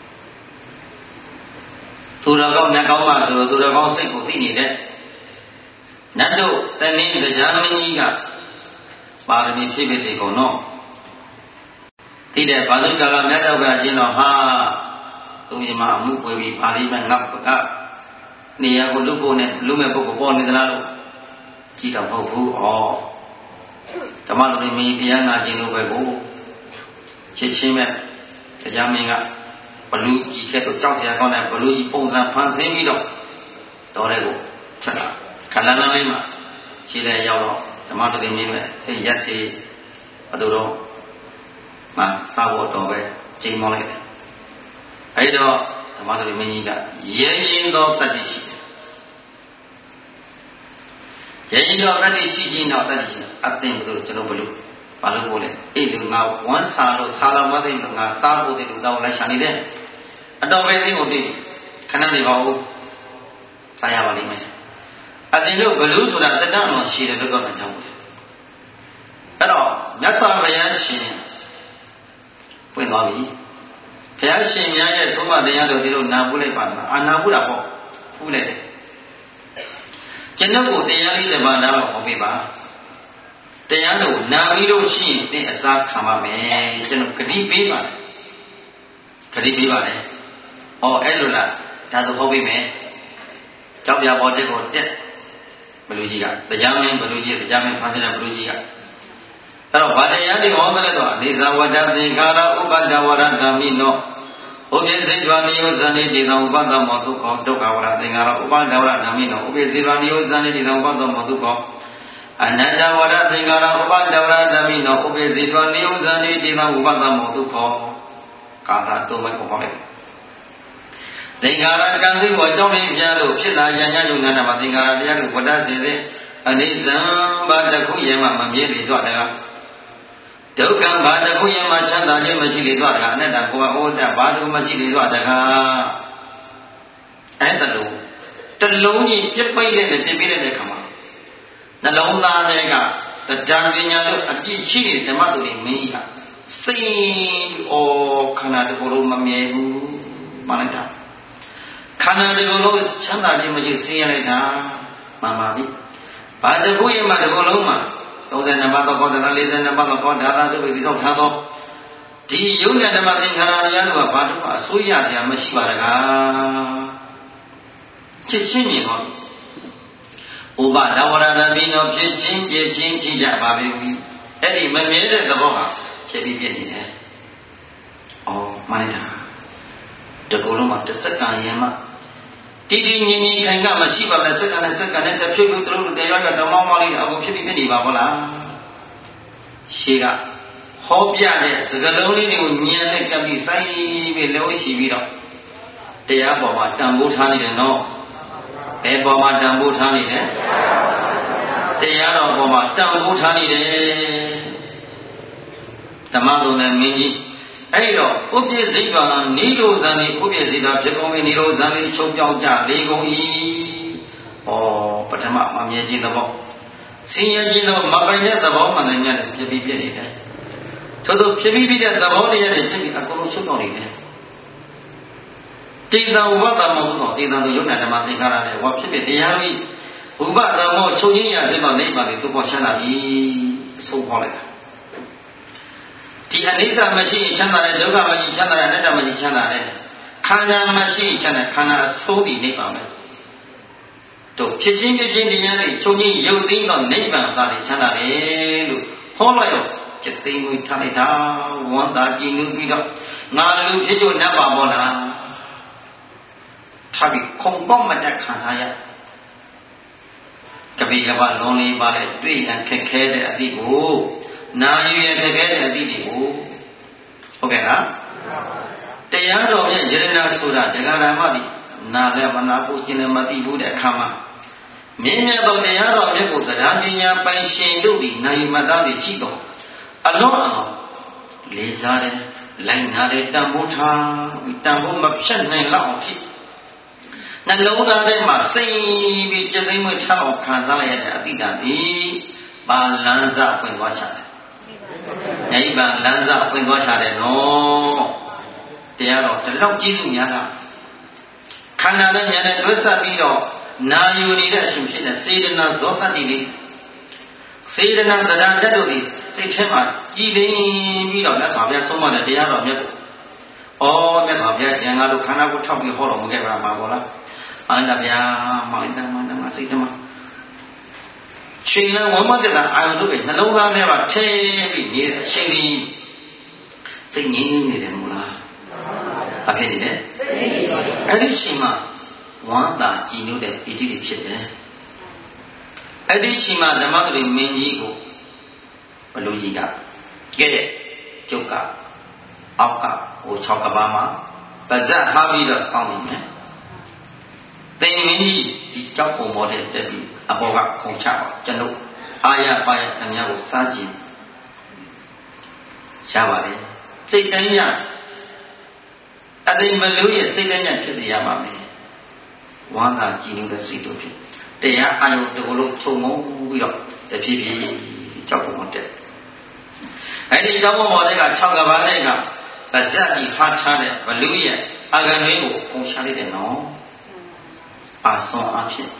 သူတော်ကောင်းနတ်ကောင်းမှဆိုတော့သူတော်ကောင်းစိတ်ကိုသိနေတဲ့နတ်တို့တနည်းကြာမင်းကြီးကပါရမီဖြည့်ဖြည့်နေကုန်တော့သိတဲ့ဘာလို့ကာလမြတ်တော်ကကျင်းတော့ဟာသူမြင်မှာအမှုပွေပြီးပါဠိမဲ့ငါ့ကနေရာကိုလူဖို့နဲ့လူမဲ့ပုဂ္ဂိုလ်ပေါ်နေသလားလို့ကြည့်တော့မဟုတ်ဘူးဩဓမ္မလူတွေမင်းတရားနာခြင်းလို့ပဲကိုချစ်ချင်းမဲ့တရားမင်းကဘလူကြီးကဲ့သို့ကြောက်စရာကောင်းတဲ့ဘလူကြီးပုံစံဖန်ဆင်းပြီးတော့တော်တဲ့ကိုထွက်လာခန္ဓာနာလေးမှာခြေလဲရောက်တော့ဓမ္မလူတွေမင်းပဲအဲရက်စီဘယ်သူတော့မစားဖို့တော့ပဲချိန်မောင်းလိုက်တယ်အဲဒီတော့ဓမ္မလူတွေမင်းကြီးကရဲရင်သောတတ္တိရှိတယ်ရဲရင်သောတတ္တိရှိခြင်းတော့တတ္တိရှိအသိဘယ်လိုကျွန်တော်ဘလို့ဘာလို့ပို့လဲအဲ့လူငါဝမ်းစာလို့စာလာမသိလို့ငါစားဖို့တဲ့လူတော့လိုက်ရှာနေတယ်အတော်ပဲသိကိုသိခဏနေပါဦးစားရပါလိမ့်မယ်အသိလို့ဘလို့ဆိုတာတတ္တတော်ရှိတယ်လို့တော့ကြောင်းတယ်အဲ့တော့မြတ်စွာဘုရားရှင်ပွင့်သွားပြီဘုရားရှင်များရဲ့သုံးမတရားတို့ဒီလိုနာဖို့လိုက်ပါလားအာနာဖို့တာပေါ့ဖူးလိုက်တယ်ကျွန်တော်ကိုတရားလေးတစ်ပါးနားတော့ဟောပေးပါတရားတို့နာပြီးလို့ရှိရင်သင်အစားခံပါမယ်ကျွန်တော်ဂတိပေးပါမယ်ဂတိပေးပါမယ်ဩအဲ့လိုလားဒါဆိုဟောပေးမယ်ကြောက်ပြပေါ်တဲ့ကိုတက်ဘလူကြီးကတရားမင်းဘလူကြီးတရားမင်းဖန်ဆင်းတဲ့ဘလူကြီးကအဲ့တော့ဗာတရားတွေဟောတယ်တော့အနေဇဝတ္တသင်္ခါရဥပဒဝရဓမ္မိနောဥပိစေဇဝနိယောဇာနိတေသံဥပဒမောဒုက္ခဒုက္ခဝရသင်္ခါရဥပဒဝရဓမ္မိနောဥပိစေဇဝနိယောဇာနိတေသံဥပဒမောဒုက္ခအနတ္တဝရသင်္ခါရဥပဒဝရဓမ္မိနောဥပိစေဇဝနိယောဇာနိတေသံဥပဒမောဒုက္ခကာသာတုံးမဲ့ပေါ်လိုက်သင်္ခါရကံစိတ်ကိုအကြောင်းလေးပြန်လို့ဖြစ်လာရညာယုံနာမှာသင်္ခါရတရားကိုဝတ္တစေတဲ့အနိစ္စံဘာတခုရဲ့မှမမြဲလေသွားတယ်ဒုက္ခဘာတခုရဲ့မှချမ်းသာခြင်းမရှိလေသွားတယ်အနတ္တကိုယ်ဟောတဘာတခုမရှိလေသွားတယ်အဲ့ဒါလို့တလုံးကြီးပြစ်ပိတ်တဲ့ပြစ်ပိတ်တဲ့ခါမှာနှလုံးသားတွေကတရားပညာတို့အပြည့်ရှိတဲ့ဓမ္မတို့တွေမင်းကြီးကစိတ်ဩခန္ဓာတစ်ခုလုံးမမြဲဘူးမှန်လိုက်တာခန္ဓာတစ်ခုလုံးချမ်းသာခြင်းမရှိဆင်းရဲလိုက်တာမှန်ပါပြီဘာတစ်ခုရဲ့မှတစ်ခုလုံးမှာသုံးဆယ်နှစ်ပါးသောဘောဓနာလေးဆယ်နှစ်ပါးသောဘောဓာတာတို့ပြီးဆောက်ထားသောဒီယုံနဲ့ဓမ္မသင်္ခါရတရားတို့ကဘာတစ်ခုအစိုးရစရာမရှိပါတကားချစ်ချင်းမြင်ဟောဥပဒဝရဏဘိနောဖြစ်ချင်းပြည့်ချင်းကြည့်ကြပါပြီအဲ့ဒီမမြဲတဲ့သဘောဟာဖြစ်ပြီးပြည့်နေတယ်။အော်မှန်လိုက်တာတကူလုံးမှာတစ်စက္ကန့်ရင်မှတီတီငြင်းငြင်းခိုင်ကမရှိပါနဲ့စက္ကန့်နဲ့စက္ကန့်နဲ့တစ်ဖြည်းဖြည်းသူတို့တရားရတောင်းမောင်းမောင်းလေးအခုဖြစ်ပြီးပြည့်နေပါဘောလား။ရှေးကဟောပြတဲ့စကားလုံးလေးတွေကိုညံနဲ့ကပ်ပြီးစိုင်းပြီးလုံးရှိပြီးတော့တရားပေါ်မှာတန်ဖိုးထားနေတယ်နော်။ဘယ်ပေါ်မှာတန်ဖိုးထားနေလဲတရားတော်ပေါ်မှာတန်ဖိုးထားနေတယ်ဓမ္မတော်နဲ့မင်းကြီးအဲ့တော့ဥပ္ပစိတ်ကနိရောဇန်ဤဥပ္ပစိတ်ကဖြစ်ကုန်ပြီနိရောဇန်ဤချုပ်ပြောင်းကြလေကုန်၏ဩပထမမမြဲခြင်းသဘောဆင်းရဲခြင်းတော့မပိုင်တဲ့သဘောမှန်တယ်ညက်ဖြစ်ပြီးပြည့်နေတယ်သို့သောဖြစ်ပြီးပြည့်တဲ့သဘောတရားတွေဖြစ်ပြီးအကုန်လုံးချုပ်ပြောင်းနေတယ်တေတံဥပဒမောသောတေတံတို့ယုံနာဓမ္မသင်္ခါရနဲ့ဝါဖြစ်ဖြစ်တရားကြီးဥပဒမောချုပ်ခြင်းရဖြစ်တော့နိဗ္ဗာန်ကိုသူပေါ်ချမ်းသာပြီအဆုံးခေါ်လိုက်တာဒီအနိစ္စမရှိချမ်းသာတဲ့ဒုက္ခမရှိချမ်းသာတဲ့အနတ္တမရှိချမ်းသာတဲ့ခန္ဓာမရှိချမ်းသာခန္ဓာအစိုးတည်နိဗ္ဗာန်ပဲတို့ဖြစ်ချင်းဖြစ်ချင်းတရားတွေချုပ်ခြင်းယုတ်သိမ်းတော့နိဗ္ဗာန်သာလေချမ်းသာတယ်လို့ဟောလိုက်ရောဖြစ်သိမ်းမှုထားလိုက်တာဝန္တာကြည်နုပြီးတော့ငါလူဖြစ်ကြနတ်ပါဘောလားထားပြီးခုံပေါက်မတက်ခံစားရကပိကပလုံးလေးပါလေတွေ့ရခက်ခဲတဲ့အသည့်ကိုနာယူရခက်ခဲတဲ့အသည့်တွေကိုဟုတ်ကဲ့လားတရားတော်ရဲ့ယရဏဆိုတာဒဂရမတိနာလည်းမနာဖို့ရှင်းလည်းမသိဘူးတဲ့အခါမှာမြင့်မြတ်သောတရားတော်မြတ်ကိုတရားပညာပိုင်ရှင်တို့သည်နာယူမသားတွေရှိတော်အလုံးအလုံးလေးစားတယ်လိုက်နာတယ်တန်ဖိုးထားတန်ဖိုးမဖြတ်နိုင်လောက်အောင်ဖြစ်နှလုံးသားထဲမှာစိတ်ပြီးကြသိမ်းမထားအောင်ခံစားလိုက်ရတဲ့အတိတ်တည်းပါလန်းစားဖွင့်သွားချတယ်။နိဗ္ဗာန်လန်းစားဖွင့်သွားချတယ်နော်။တရားတော်ဒီလောက်ကျေးဇူးများတာခန္ဓာနဲ့ဉာဏ်နဲ့တွဲဆက်ပြီးတော့နာယူနေတဲ့အရှင်ဖြစ်တဲ့စေတနာဇောတတိလေးစေတနာသဒ္ဒါတက်တို့ဒီစိတ်ထဲမှာကြည်လင်ပြီးတော့မြတ်စွာဘုရားဆုံးမတဲ့တရားတော်မြတ်ကိုဩမြတ်စွာဘုရားဉာဏ်ကားလို့ခန္ဓာကိုထောက်ပြီးဟောတော်မူခဲ့ပါမှာပေါ့လားခ anh ta bia mà anh ta mà anh ta xây cho mà chuyện là muốn mất là ai cũng biết là lâu ra này mà thế bị như sinh đi sinh nhìn như thế nào là à cái gì đấy cái gì xí mà hoàn toàn chỉ nhớ được bị đi chết đấy cái gì xí mà làm sao để mình gì cũng phải lưu ý cả cái chỗ cả áo cả ô cháo cả ba má bây giờ hai mươi là xong rồi tên mình gì chỉ cháu của một thế để bị à bỏ gặp không chào chân lúc ai ya ba ya tham gia của sa chi chào bạn đấy xây đánh nhà ở đây mình lưu ý xây đánh nhà cái gì mà mình hoàn toàn chỉ những cái gì đó thôi để ya ai cũng được lúc chung ngô vui đó để phi phi cháu của một thế ấy thì cháu của một thế cả cháu cả ba đấy cả bây giờ chỉ phát cha đấy và lưu ý à cái này của không sao đấy nó à xong à phi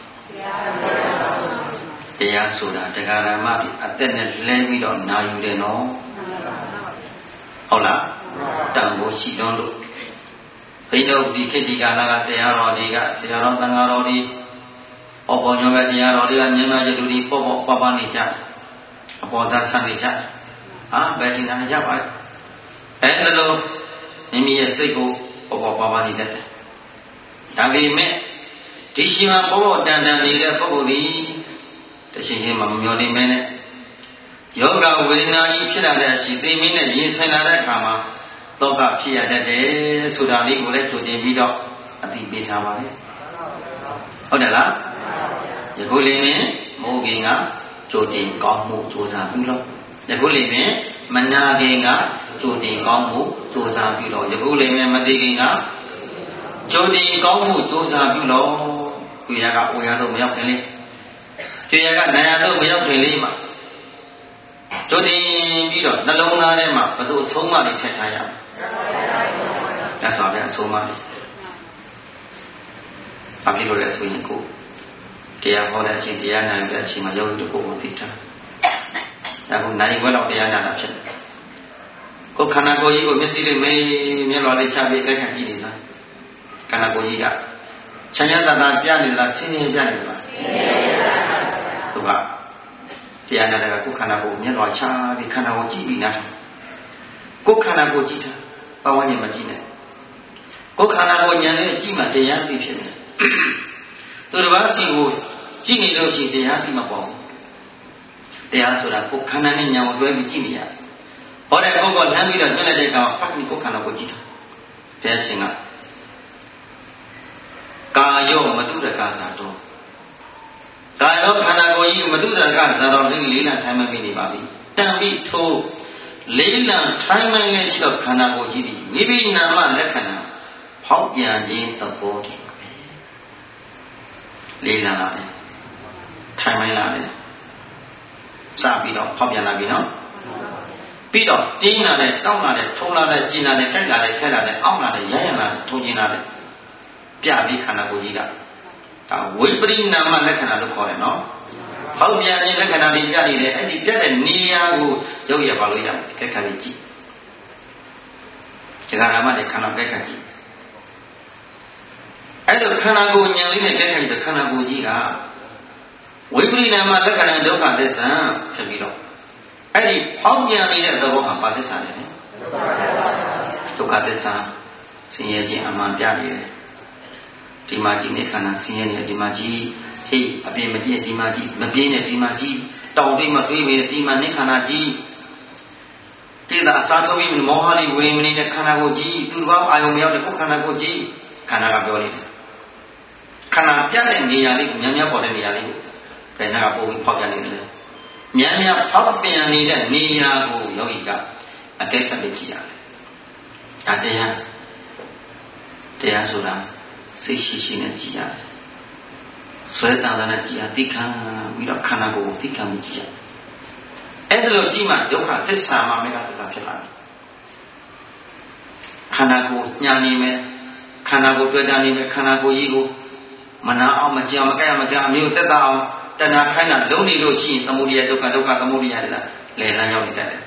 တရားဆိုတာတရားဓမ္မပြီးအသက်နဲ့လဲပြီးတော့နာယူတယ်နော်ဟုတ်လားတန်ဖိုးရှိတော့လို့ဘိဓုဒီခေတ္တိကာလကတရားတော်တွေကဆရာတော်သံဃာတော်တွေအပေါ်ညောပဲတရားတော်တွေကမြန်မာကျလူတွေပေါ့ပေါ့ပပနေကြအပေါ်သားဆန်းနေကြဟာဘယ်တင်နေကြပါလဲအဲလိုမိမိရဲ့စိတ်ကိုပေါ့ပေါ့ပပနေတတ်တယ်ဒါပေမဲ့ဒီရှိမှာပေါ့ပေါ့တန်တန်နေတဲ့ပုဂ္ဂိုလ်ဒီတရှိချင်းမှာမမျောနေမဲနဲ့ယောဂဝေဒနာကြီးဖြစ်လာတဲ့အချိန်သိမင်းနဲ့ရင်ဆိုင်လာတဲ့အခါမှာတောကဖြစ်ရတတ်တယ်ဆိုတာလေးကိုလည်းကြိုတင်ပြီးတော့အသိပေးထားပါလေဟုတ်တယ်လားယခုလေးမင်းမိုးခင်ကကြိုတင်ကောင်းမှုစူးစမ်းပြီးတော့ယခုလေးမင်းမနာခင်ကကြိုတင်ကောင်းမှုစူးစမ်းပြီးတော့ယခုလေးမင်းမသိခင်ကကြိုတင်ကောင်းမှုစူးစမ်းပြီးတော့သူရကအိုရတော့မရောက်ခင်လေးကျွေရကနိုင်ရတော့မရောက်ခင်လေးမှာကြိုတင်ပြီးတော့နှလုံးသားထဲမှာဘယ်သူအဆုံးမလေးထည့်ထားရမလဲ။ဒါဆိုရင်အဆုံးမလေးဘာဖြစ်လို့လဲဆိုရင်ကိုတရားဟောတဲ့အချိန်တရားနာတဲ့အချိန်မှာယောဂီတို့ကိုသိတာ။ဒါကနိုင်ခွဲလောက်တရားနာတာဖြစ်တယ်။ကိုခန္ဓာကိုယ်ကြီးကိုမျက်စိလေးမေးမျက်လွှာလေးချပြီးလက်ခံကြည့်နေစား။ခန္ဓာကိုယ်ကြီးကချမ်းသာတာပြနေလားဆင်းရဲပြနေလား။သူကတရားနာတဲ့ကိုခန္ဓာကိုယ်မျက်လွှာချပြီးခန္ဓာကိုယ်ကြည့်ပြီးနားကိုခန္ဓာကိုယ်ကြည့်တာပဝန်းကျင်မကြည့်နဲ့ကိုခန္ဓာကိုယ်ဉာဏ်နဲ့ကြည့်မှတရားသိဖြစ်တယ်သူတစ်ပါးစီကိုကြည့်နေလို့ရှိရင်တရားသိမှာပေါ့တရားဆိုတာကိုခန္ဓာနဲ့ဉာဏ်ကိုတွဲပြီးကြည့်နေရဟောတဲ့ပုဂ္ဂိုလ်လမ်းပြီးတော့ညှက်လိုက်တဲ့ကောင်ဖတ်ပြီးကိုခန္ဓာကိုယ်ကြည့်တာဘုရားရှင်ကကာယောမတုရကသာတော်ကာယောခန္ဓာကိုယ်ကြီးမတုရကသာတော်လေးလေးလံထိုင်မှပြီးနေပါပြီတန်ပြီးထိုးလေးလံထိုင်မှလည်းရှိတော့ခန္ဓာကိုယ်ကြီးဒီမိမိနာမလက္ခဏာဖောက်ပြန်ခြင်းသဘောတည်းလေးလံလာတယ်ထိုင်မှလာတယ်စပြီးတော့ဖောက်ပြန်လာပြီနော်ပြီးတော့တင်းလာတယ်တောင်းလာတယ်ထုံလာတယ်ကျင်လာတယ်ကြိုက်လာတယ်ခဲလာတယ်အောင့်လာတယ်ရရလာတယ်ထုံကျင်လာတယ်ပြပြီးခန္ဓာကိုယ်ကြီးကဒါဝိပရိနာမလက္ခဏာလို့ခေါ်တယ်နော်ဟောက်ပြန်ခြင်းလက္ခဏာတွေပြနေတယ်အဲ့ဒီပြတဲ့နေရာကိုရုပ်ရပါလို့ရတယ်ကြက်ခါပြီးကြည့်ဇဂရမနဲ့ခန္ဓာကြက်ခါကြည့်အဲ့လိုခန္ဓာကိုယ်ဉာဏ်လေးနဲ့ကြက်ခါကြည့်တဲ့ခန္ဓာကိုယ်ကြီးကဝိပရိနာမလက္ခဏာဒုက္ခသစ္စာဖြစ်ပြီးတော့အဲ့ဒီဟောက်ပြန်နေတဲ့သဘောဟာပါသစ္စာလေဒုက္ခသစ္စာဆင်းရဲခြင်းအမှန်ပြနေတယ်ဒီမှာကြည့်နေခန္ဓာဆင်းရဲနေဒီမှာကြည့်ဟေးအပြင်မကြည့်ဒီမှာကြည့်မပြင်းနဲ့ဒီမှာကြည့်တောင်တွေးမတွေးနေဒီမှာနေခန္ဓာကြည့်တိသာအစားထုတ်ပြီးမောဟလေးဝင်နေတဲ့ခန္ဓာကိုကြည့်သူတော်အာယုံမရောက်တဲ့ကိုယ်ခန္ဓာကိုကြည့်ခန္ဓာကပြောနေတယ်ခန္ဓာပြတဲ့နေရာလေးကိုများများပေါ်တဲ့နေရာလေးကိုဘယ်နှကပို့ပြီးဖောက်ပြန်နေတယ်လဲများများဖောက်ပြန်နေတဲ့နေရာကိုယောဂီကအကဲခတ်ပြီးကြည့်ရတယ်ဒါတရားတရားဆိုတာစိတ်ရှိရှိနဲ့ကြည့်ရတယ်ဆွဲတန်တန်နဲ့ကြည့်ရသိခံပြီးတော့ခန္ဓာကိုယ်ကိုသိခံပြီးကြည့်ရအဲ့ဒါလို့ကြည့်မှဒုက္ခသစ္စာမှမေဃသစ္စာဖြစ်လာတယ်ခန္ဓာကိုယ်ညာနေမယ်ခန္ဓာကိုယ်တွေ့တာနေမယ်ခန္ဓာကိုယ်ကြီးကိုမနာအောင်မကြောင်မကြက်မကြအမျိုးသက်သာအောင်တဏှာခိုင်းတာလုံးနေလို့ရှိရင်သမုဒိယဒုက္ခဒုက္ခသမုဒိယလည်းလဲလမ်းရောက်နေတတ်တယ်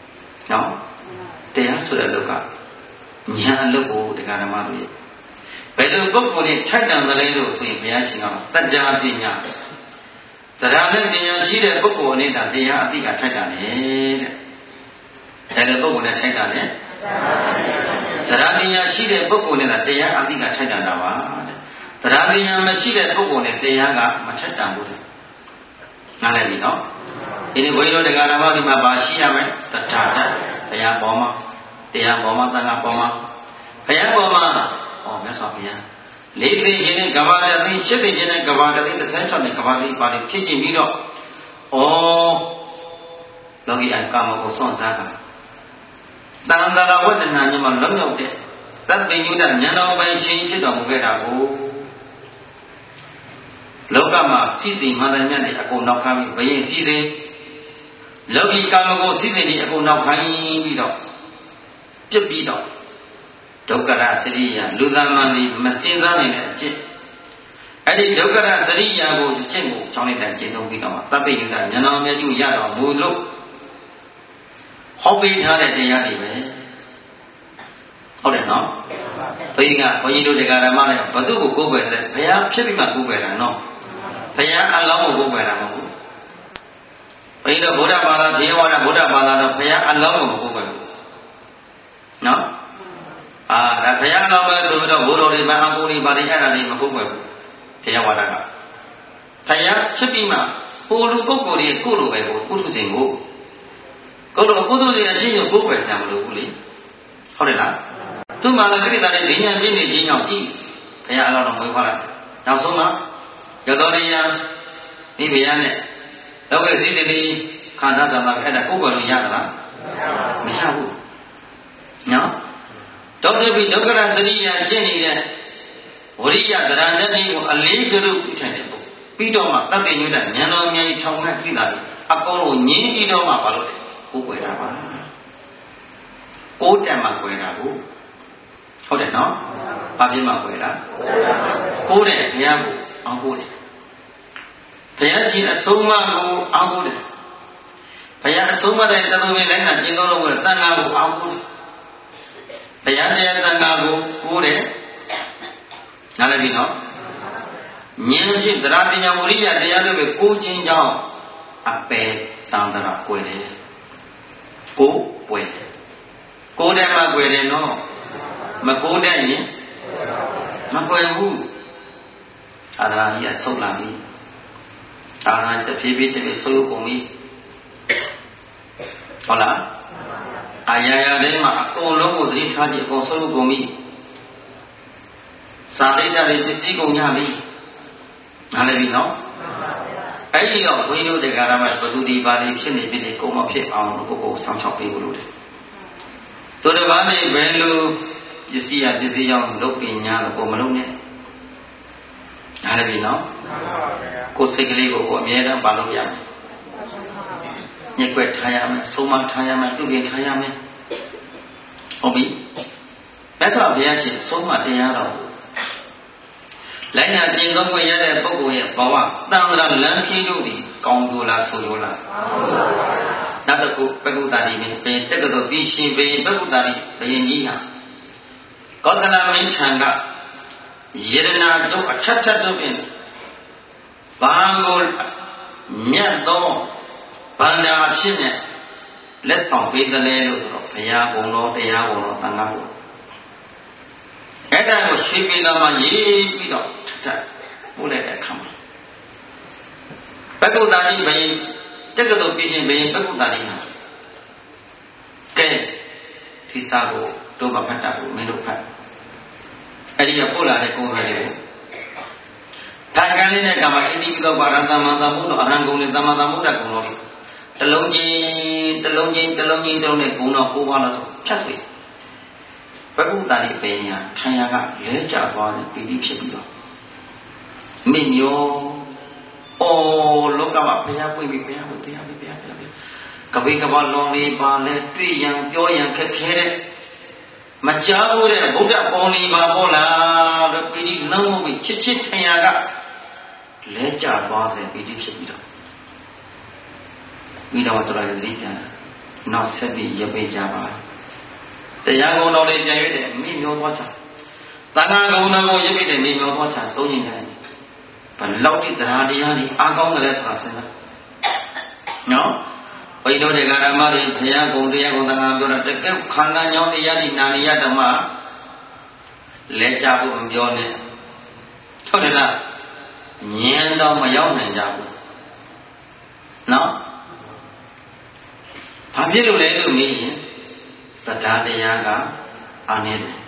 နော်တရားဆိုတဲ့လောကညာအလုပ်ကိုတရားဓမ္မတို့ဘယ်လိုပုဂ္ဂိုလ်တွေထိုက်တန်တယ်လဲလို့ဆိုရင်ဘုရားရှင်ကတကြပညာတရားနဲ့ပညာရှိတဲ့ပုဂ္ဂိုလ်နဲ့တရားအသိကထိုက်တန်တယ်တဲ့ဒါလည်းပုဂ္ဂိုလ်နဲ့ထိုက်တန်တယ်တရားပညာရှိတဲ့ပုဂ္ဂိုလ်နဲ့တရားအသိကထိုက်တန်တာပါတဲ့တရားပညာမရှိတဲ့ပုဂ္ဂိုလ်နဲ့တရားကမထိုက်တန်ဘူးတဲ့နားလည်ပြီနော်ဒီနေ့ဘုန်းကြီးတို့တရားဓမ္မဒီမှာပါရှိရမယ်တထာတတရားပေါ်မှာတရားပေါ်မှာသံဃာပေါ်မှာဘုရားပေါ်မှာဟောမြတ်စွာဘုရားလေးသိခြင်းနဲ့ကဘာတသိရှစ်သိခြင်းနဲ့ကဘာတသိတစ်ဆန်း၆နဲ့ကဘာသိပါလိဖြစ်ကြည့်ပြီးတော့ဩလောကီအကာမကိုစွန့်စားတာတန်တရာဝတ္တနာညမှာလွတ်မြောက်တဲ့သဗ္ဗညုတဉာဏ်တော်ပိုင်ခြင်းဖြစ်တော်မူခဲ့တာကိုလောကမှာစီစဉ်မှန်တယ်မြတ်တဲ့အကုန်နောက်ခံပြီးဘယင်စီစဉ်လောကီကာမကိုစီစဉ်ပြီးအကုန်နောက်ခံပြီးတော့ပြစ်ပြီးတော့ဒုက္ခရစရိယလူသားမှန်ဒီမစင်စားနိုင်တဲ့အကျင့်အဲ့ဒီဒုက္ခရစရိယကိုကျင့်ကိုကြောင်းလိုက်တဲ့ကျင့်သုံးပြီးတော့သဗ္ဗညုတဉာဏ်တော်မြတ်ကြီးရတော်မူလို့ဟောပေးထားတဲ့တရားတွေပဲဟုတ်တယ်နော်ဘုရားကဘုန်းကြီးတို့တရားဓမ္မနဲ့ဘု து ကိုကိုးကွယ်တယ်ဘုရားဖြစ်ပြီးမှကိုးကွယ်တာနော်ဘုရားအလောင်းကိုကိုးကွယ်တာမဟုတ်ဘူးဘုန်းကြီးတို့ဗုဒ္ဓဘာသာထေရဝါဒဗုဒ္ဓဘာသာတော့ဘုရားအလောင်းကိုကိုးကွယ်ဘူးနော်အာဒါဘုရားအလောင်းပဲဆိုပြီးတော့ဘုရောတွေမအကူတွေပါတွေအဲ့ဒါတွေမကိုးကွယ်ဘူးထေရဝါဒကဘုရားဖြစ်ပြီးမှဟိုလူပုဂ္ဂိုလ်တွေကိုလိုပဲကိုကုထုစဉ်ကိုကိုလိုကုထုစဉ်အချင်းချင်းကိုးကွယ်ကြမလို့ဘူးလေဟုတ်တယ်လားသူမှလည်းကိရိတာတွေဉာဏ်ပြည့်နေခြင်းကြောင့်ကြည့်ဘုရားအလောင်းတော်မွေးဖွားလိုက်နောက်ဆုံးမှာရသောရိယမိဖုရားနဲ့လောကစီတတိခန္ဓာသမားအဲ့ဒါကိုယ်ပေါ်လို့ရသလားမရဘူးနော်ဒေါက်တာဘီဒုက္ခရစရိယကျင့်နေတဲ့ဝရိယသရဏတ္တိကိုအလေးကရုပြုထိုင်တယ်ပေါ့ပြီးတော့မှတပ္ပိညုတဉာဏ်တော်မြတ်ကြီးထောင်ခန့်ကိရိတာတွေအကုန်လုံးငြင်းပြီးတော့မှဘာလို့လဲကိုယ်ွယ်တာပါကိုယ်တန်မှွယ်တာကိုဟုတ်တယ်နော်ဘာဖြစ်မှွယ်တာကိုယ်တဲ့ဘုရားကိုအောင်ကိုယ်တယ်ဘုရားရှင်အဆုံးအမကိုအောင်ကိုယ်တယ်ဘုရားအဆုံးအမတဲ့တလုံးလေးလိုက်တာကျင့်တော်လို့တန်ခါကိုအောင်ကိုယ်တယ်ဘုရားတရားတန်ခါကိုကိုယ်တယ်နားလည်ပြီနော်ဉာဏ်ဖြင့်တရားပညာဝိရိယတရားတွေပဲကိုယ်ချင်းကြောင့်အပယ်သံတရာကွယ်တယ်ကိုယ်ပွယ်တယ်ကိုယ်တည်းမှကွယ်တယ်နော်မကိုယ်တည်းရင်မကွယ်ဘူးအာရဟိယဆုတ်လာပြီအာရဟိတဖြည်းဖြည်းတဖြည်းဆုတ်ကုန်ပြီဟုတ်လားအာရရတဲ့မှာအကုန်လုံးကိုသတိထားကြည့်အကုန်ဆုတ်ကုန်ပြီစာရိတ္တတွေပစ္စည်းကုန်ကြပြီနားလည်ပြီနော်အဲ့ဒီတော့ဘုန်းကြီးတို့တရားဓမ္မဘသူဒီပါဠိဖြစ်နေဖြစ်နေကိုယ်မဖြစ်အောင်ကိုယ်ကိုစောင့်ရှောက်ပေးဖို့လိုတယ်သူတစ်ပါးနဲ့ဘယ်လိုပစ္စည်းရပစ္စည်းရောက်လုပ်ပညာတော့ကိုယ်မလုပ်နဲ့နားလည်ပြီနော်ကိုယ်စိတ်ကလေးကိုကိုယ်အမြဲတမ်းပါလို့ရမယ်ညက်ွက်ထားရမယ်ဆုံးမထားရမယ်ပြုပြင်ထားရမယ်ဟုတ်ပြီမြတ်စွာဘုရားရှင်ဆုံးမတရားတော်လိုက်နာကျင့်သုံးခွင့်ရတဲ့ပုဂ္ဂိုလ်ရဲ့ဘဝတန်ត្រာလမ်းခင်းတို့ဒီကောင်းကျိုးလားဆိုးကျိုးလားနောက်တစ်ခုပကုတ္တာတိဘယ်တက္ကသိုလ်ပြီးရှင်ဘယ်ပကုတ္တာတိဘယင်ကြီးဟာကောသလမင်းထံကယေရနာတို့အထက်ထက်တို့ဖြင့်ဘာကိုမြတ်သောဗန္ဒာအဖြစ်နဲ့လက်ဆောင်ပေးတယ်လို့ဆိုတော့ဘုရားဘုံတော်တရားဘုံတော်သံဃာဘုံအဲ့ဒါကိုရွှေပြည်တော်မှာရေးပြီးတော့ထပ်ထပ်ပို့လိုက်တဲ့အခါမှာပကုတ္တာတိဘယင်တက္ကသိုလ်ပြည်ရှင်ဘယင်ပကုတ္တာတိဟာကဲဒီစာကိုတို့မဖတ်တာဘူးမင်းတို့ဖတ်အဲ့ဒီကပို့လာတဲ့ကိုယ်တော်တွေကိုဖန်ကန်လေးနဲ့ကမှာအတိပိသောပါရသမ္မာသမ္ဗုဒ္ဓအရဟံဂုဏ်နဲ့သမ္မာသမ္ဗုဒ္ဓဂုဏ်တော်တွေတလုံးချင်းတလုံးချင်းတလုံးချင်းတုံးနဲ့ဂုဏ်တော်ကိုးပါလို့ဆိုဖြတ်ဆွေပကုတ္တာတိပညာခံရကလဲကျသွားတဲ့ပီတိဖြစ်ပြီးတော့မိမျောအော်လောကမှာဘုရားပွင့်ပြီးဘုရားပွင့်ဘုရားပွင့်ဘုရားပွင့်ကပိကဘာလွန်လေးပါလဲတွေ့ရန်ပြောရန်ခက်ခဲတဲ့မကြားဘူးတဲ့ဗုဒ္ဓပုံလေးပါပေါ်လာလို့ပီတိလုံးမှုပြီးချစ်ချစ်ထင်ရကလဲကျသွားတဲ့ပီတိဖြစ်ပြီးတော့ပြီးတော့တော်ရည်ပြန်နောက်ဆက်ပြီးရပေးကြပါတရားကုံတော်လေးပြန်ရွေးတယ်မိမျောသွားချတန်ခါကုံတော်ကိုရပြည့်တဲ့နေမျိုးပေါ်ချသုံးရင်တယ်ဘယ်လောက်တိတရားတရားဒီအားကောင်းတယ်လဲဆိုတာစဉ်းစားနော်ဘုရားတို့တွေကဓမ္မတွေဘုရားကုံတရားကုံတန်ခါပြောတော့တကယ်ခန္ဓာညောင်းတရားဒီနာနေရဓမ္မလဲကြဖို့မပြောနဲ့ဟုတ်တယ်လားဉာဏ်တော့မရောက်နိုင်ကြဘူးနော်ဘာဖြစ်လို့လဲလို့မေးရင်တရားတရားကအာနေတယ်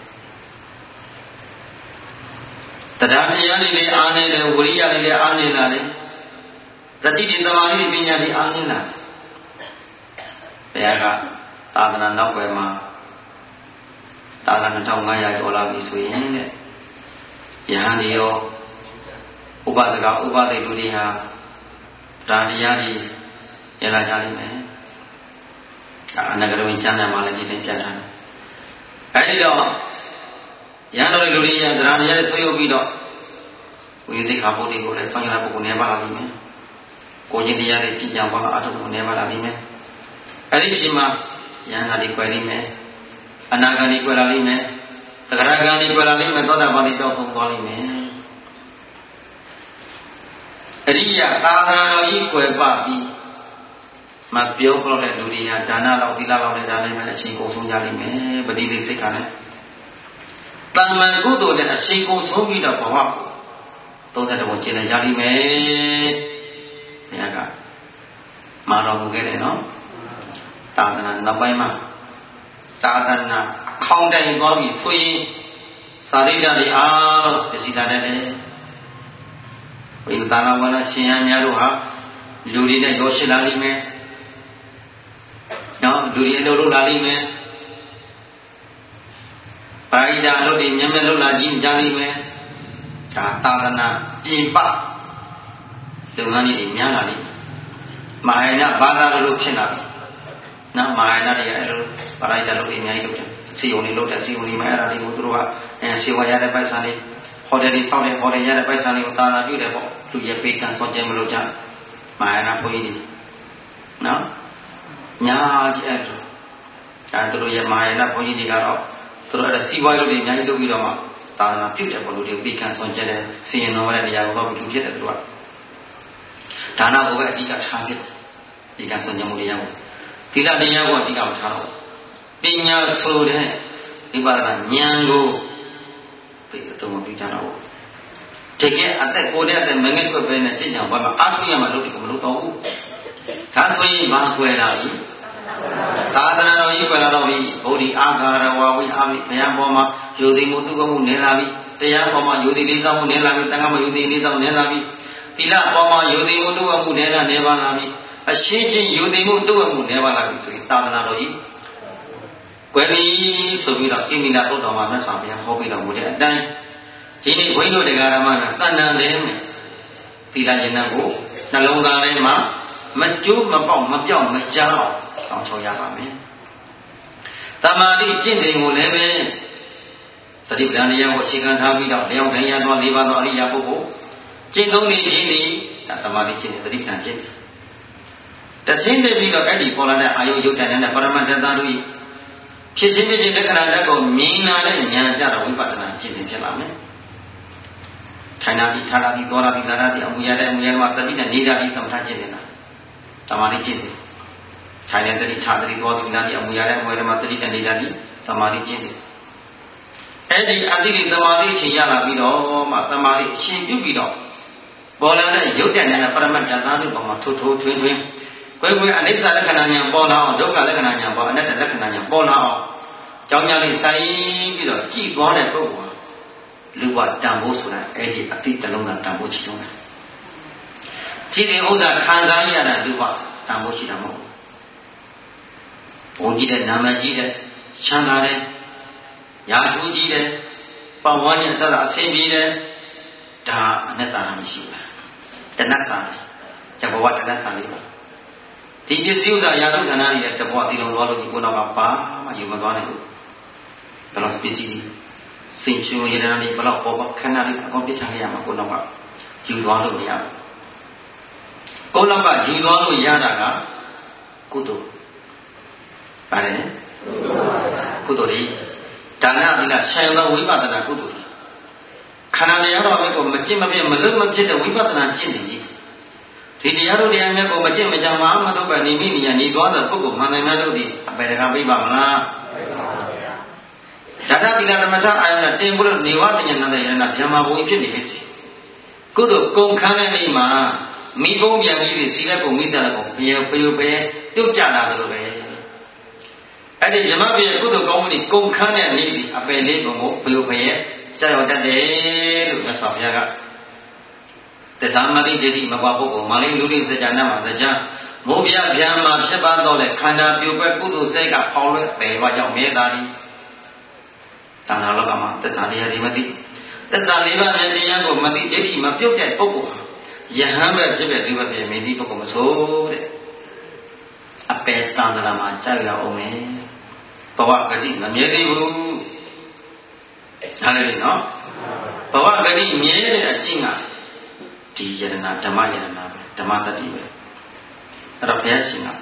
တရားတရားတွေလည်းအားနေတယ်ဝိရိယတွေလည်းအားနေလာတယ်တတိတိသမာဓိပညာတွေအားနေလာတယ်ဘုရားကသာသနာနောက်ွယ်မှာသာသနာနှစ်ထောင်ငါးရာကျော်လာပြီဆိုရင်တဲ့ယဟန်တွေရောဥပဒကဥပဒေလူတွေဟာတရားတရားတွေရလာကြလိမ့်မယ်အနဂရဝင်ကျမ်းစာမှာလည်းဒီတိုင်းပြထားတယ်အဲဒီတော့ရန်တော်လူတွေရတရားတရားတွေဆွေးရုပ်ပြီးတော့ဝိသေခါဘုဒ္ဓကိုလည်းဆောင်းရတဲ့ပုဂ္ဂိုလ်နေပါလာလိမ့်မယ်ကိုကျင့်တရားတွေကြည်ကြံပါအထုပ်ကိုနေပါလာလိမ့်မယ်အဲဒီချိန်မှာယန္တာတွေကွယ်လိမ့်မယ်အနာဂါတွေကွယ်လာလိမ့်မယ်သဂရဂါတွေကွယ်လာလိမ့်မယ်သောတာပန်တွေတောက်ဆုံးသွားလိမ့်မယ်အရိယသာသနာတော်ကြီးကွယ်ပပြီးမပြောပြလို့တဲ့လူတွေဟာဒါနလောက်သီလလောက်နဲ့ဒါနဲ့ပဲအချိန်ကုန်ဆုံးကြလိမ့်မယ်ပဋိသိစိတ်ခါနဲ့တမ္မာကုသိုလ်နဲ့အချိန်ကုန်ဆုံးပြီးတော့ဘဝကိုသုံးသက်တော်ကျင့်နိုင်ကြလိမ့်မယ်ဘုရားကမာတော်မူခဲ့တယ်နော်သာသနာနောက်ပိုင်းမှာသာသနာအခေါင်တိုင်သွားပြီဆိုရင်သာရိတ္တတွေအားလုံးပစ္စည်းလာတတ်တယ်ဘုရားသာနာဝနာရှင်ရများတို့ဟာလူတွေနဲ့ရောရှိလာလိမ့်မယ်နော်လူတွေအလုပ်လုပ်လာလိမ့်မယ်ပရိဒါအလုပ်တွေမြဲမြဲလုပ်လာကြည့်ကြလိမ့်မယ်ဒါသာသနာပြင်ပလုပ်ငန်းတွေများလာလိမ့်မယ်မဟာယာနဘာသာလိုဖြစ်လာပြီနော်မဟာယာနတွေအဲ့လိုပရိဒါလုပ်တွေအများကြီးလုပ်တယ်စီယုံတွေလုပ်တယ်စီယုံတွေမှာအဲ့ဒါတွေကိုသူတို့ကအဲစီဝါရတဲ့ပိုက်ဆံတွေဟော်တယ်တွေစောင့်တယ်ဟော်တယ်ရတဲ့ပိုက်ဆံတွေကိုသာသာပြုတယ်ပေါ့လူရပေကံစောင့်ကြမလို့ကြမဟာယာနဘုန်းကြီးတွေနော်ညာကြီးအဲ့လိုအဲသူတို့ရမဟာယာနဘုန်းကြီးတွေကတော့သူတို့အဲ့ဒါစီဝါရုပ်တွေအများကြီးလုပ်ပြီးတော့မှသာသနာပြုတယ်ပေါ့လူတွေပေကံစောင့်ကြတယ်စီရင်တော်တဲ့နေရာကိုတော့လူဖြစ်တယ်သူတို့ကဒါနကိုပဲအဓိကထားဖြစ်တယ်ပေကံစောင့်ကြမှုတရားကိုသီလတရားကိုအဓိကမထားတော့ပညာဆိုတဲ့ဝိပဿနာဉာဏ်ကိုပြေတော့မပြီးကြတော့တကယ်အသက်ကိုယ်နဲ့အသက်မငဲ့ကွက်ပဲနဲ့ကျင့်ကြံဘာမှအားထုတ်ရမှလုပ်တယ်ကမလုပ်တော့ဘူးဒါဆိုရင်ဘာကွယ်လာပြီသာသနာတော်ကြီးကွယ်လာတော့ပြီဗုဒ္ဓအာဃာရဝဝိအာမိဘုရားပေါ်မှာယူသိမှုတုကမှုနေလာပြီတရားပေါ်မှာယူသိလေးသောမှုနေလာပြီတန်ခါမှာယူသိလေးသောနေလာပြီသီလပေါ်မှာယူသိမှုတုကမှုနေလာနေပါလာပြီအရှင်းချင်းယူသိမှုတုကမှုနေပါလာပြီဆိုရင်သာသနာတော်ကြီးကွယ်ပြီဆိုပြီးတော့ဣမိနာသုတ်တော်မှာမြတ်စွာဘုရားဟောပြီးတော်မူတဲ့အတိုင်းဒီနေ့ဘုန်းကြီးတို့တရားဓမ္မနဲ့တဏ္ဍာလေးနဲ့သီလဉာဏ်ကိုနှလုံးသားထဲမှာမကျိုးမပေါက်မပြောင်းမကြောက်အောင်ဆောင်ချောရပါမယ်။တမာတိကျင့်စဉ်ကိုလည်းပဲသတိပဋ္ဌာန်တရားကိုအခြေခံထားပြီးတော့လျောင်းတိုင်းရသော၄ပါးသောအရိယာပုဂ္ဂိုလ်ကျင့်သုံးနေခြင်းဒီတမာတိကျင့်တဲ့သတိပဋ္ဌာန်ကျင့်တယ်။တဆင်းတပြီးတော့အဲ့ဒီပေါ်လာတဲ့အာယုရုပ်တန်တဲ့ပရမတ္တသားတို့ဖြစ်ခြင်းဖြစ်ခြင်းလက္ခဏာတက်ကိုမြင်လာတဲ့ဉာဏ်ကြတော့ဝိပဿနာကျင့်စဉ်ဖြစ်လာမယ်။ထိုင်နာတိထားနာတိသောနာတိလာနာတိအမှုရတဲ့အမှုရမှာတတိနဲ့နေတာတိသမထကျင့်နေတာတမာတိကျင့်စဉ်ထိုင်တဲ့တတိထားတတိသောတိလာတိအမှုရတဲ့အမှုရမှာတတိနဲ့နေတာတိတမာတိကျင့်စဉ်အဲ့ဒီအတိတိတမာတိအချိန်ရလာပြီးတော့မှတမာတိအရှင်ပြုပြီးတော့ပေါ်လာတဲ့ရုပ်တန်တဲ့ပရမတ္တသားတို့ပေါ်မှာထိုးထိုးထွင်းထွင်းကွယ်ကွယ်အနိစ္စလက္ခဏာညာပေါ်လာအောင်ဒုက္ခလက္ခဏာညာပေါ်အနတ္တလက္ခဏာညာပေါ်လာအောင်ကြောင်းညာလေးဆိုင်ပြီးတော့ကြည်သွားတဲ့ပုဂ္ဂိုလ်လူဘတန်ဖို့ဆိုတာအဲ့ဒီအတိတလုံးကတန်ဖို့ချီဆုံးတာကြည်တဲ့ဥစ္စာခံစားရတာလူဘတန်ဖို့ရှိတာမဟုတ်ဘူးဘုံကြီးတဲ့နာမကြီးတဲ့ချမ်းသာတဲ့ရာထူးကြီးတဲ့ပတ်ဝန်းကျင်ဆက်တာအဆင်ပြေတဲ့ဒါအနတ္တရမရှိဘူးတဏ္ဍစာကျဘဝတဏ္ဍစာလေးပါဒီပစ္စည်းဥစ္စာရာထုဌာနတွေတဘောတည်လုံးသွားလို့ဒီကိုနောက်ကပါမှယူမသွားနိုင်ဘူးဘယ်လိုပစ္စည်းစင်ချူရနာတွေဘယ်လောက်ပေါ်ပါခဏလေးအကုန်ပြစ်ချခဲ့ရမှာကိုနောက်ကယူသွားလို့မရဘူးကိုနောက်ကယူသွားလို့ရတာကကုသိုလ်ပါတယ်ကုသိုလ်တွေဒါနသီလဆံသောဝိပဿနာကုသိုလ်တွေန္ဓာတရားတော်မျိုးကိုမကျင့်မပြတ်မလွတ်မဖြစ်တဲ့ဝိပဿနာကျင့်နေကြီးဒီတရားတို့တရားမျိုးကိုမကျင့်မကြမှာမတော့ပဲနေမိနေရနေသွားတဲ့ပုဂ္ဂိုလ်မှန်တယ်များလို့ဒီအပေတကပြပါမလားဒါသတိလာသမထအာယနာတင်ဖို့လို့နေဝတဉာဏတဲ့ယန္တာဗျမဘုံဖြစ်နေပြီစီကုသိုလ်ကုန်ခန်းတဲ့နေ့မှာမိဘုံပြန်ပြီးဒီစီလက်ကိုမိသားကိုဘယ်ဘယ်ဘယ်ပြုတ်ကြလာတယ်လို့ပဲအဲ့ဒီဗြဟ္မပြည့်ကုသိုလ်ကောင်းမှုတွေကုန်ခန်းတဲ့နေ့ဒီအပယ်လေးပုံကိုဘယ်ဘယ်ကြောက်တတ်တယ်လို့မြတ်စွာဘုရားကသစ္စာမတိဒိဋ္ဌိမကွာပုဂ္ဂိုလ်မာလိလူလိစကြာနာမှာတရားမိုးပြဗျာမှာဖြစ်ပါတော့လေခန္ဓာပြိုကွက်ကုသိုလ်စိတ်ကပေါလွဲပယ်သွားကြောင့်မြဲတာဒီတဏှာလောကမှာသစ္စာတရားတွေမသိသစ္စာလေးပါးနဲ့တရားကိုမသိဒိဋ္ဌိမပြုတ်တဲ့ပုဂ္ဂိုလ်ယဟန်ပဲဖြစ်တဲ့ဒီဘက်ပြင်မင်းဒီပုဂ္ဂိုလ်မဆိုးတဲ့အပယ်တန်ត្រာမှာကြောက်ရအောင်မယ်ဘဝဂတိမမြဲသေးဘူးအဲ့ဒါလေနော်ဘဝဂတိမြဲတဲ့အကျင့်ကဒီယရဏဓမ္မယရဏပဲဓမ္မတတိပဲအဲ့တော့ဘုရားရှင်က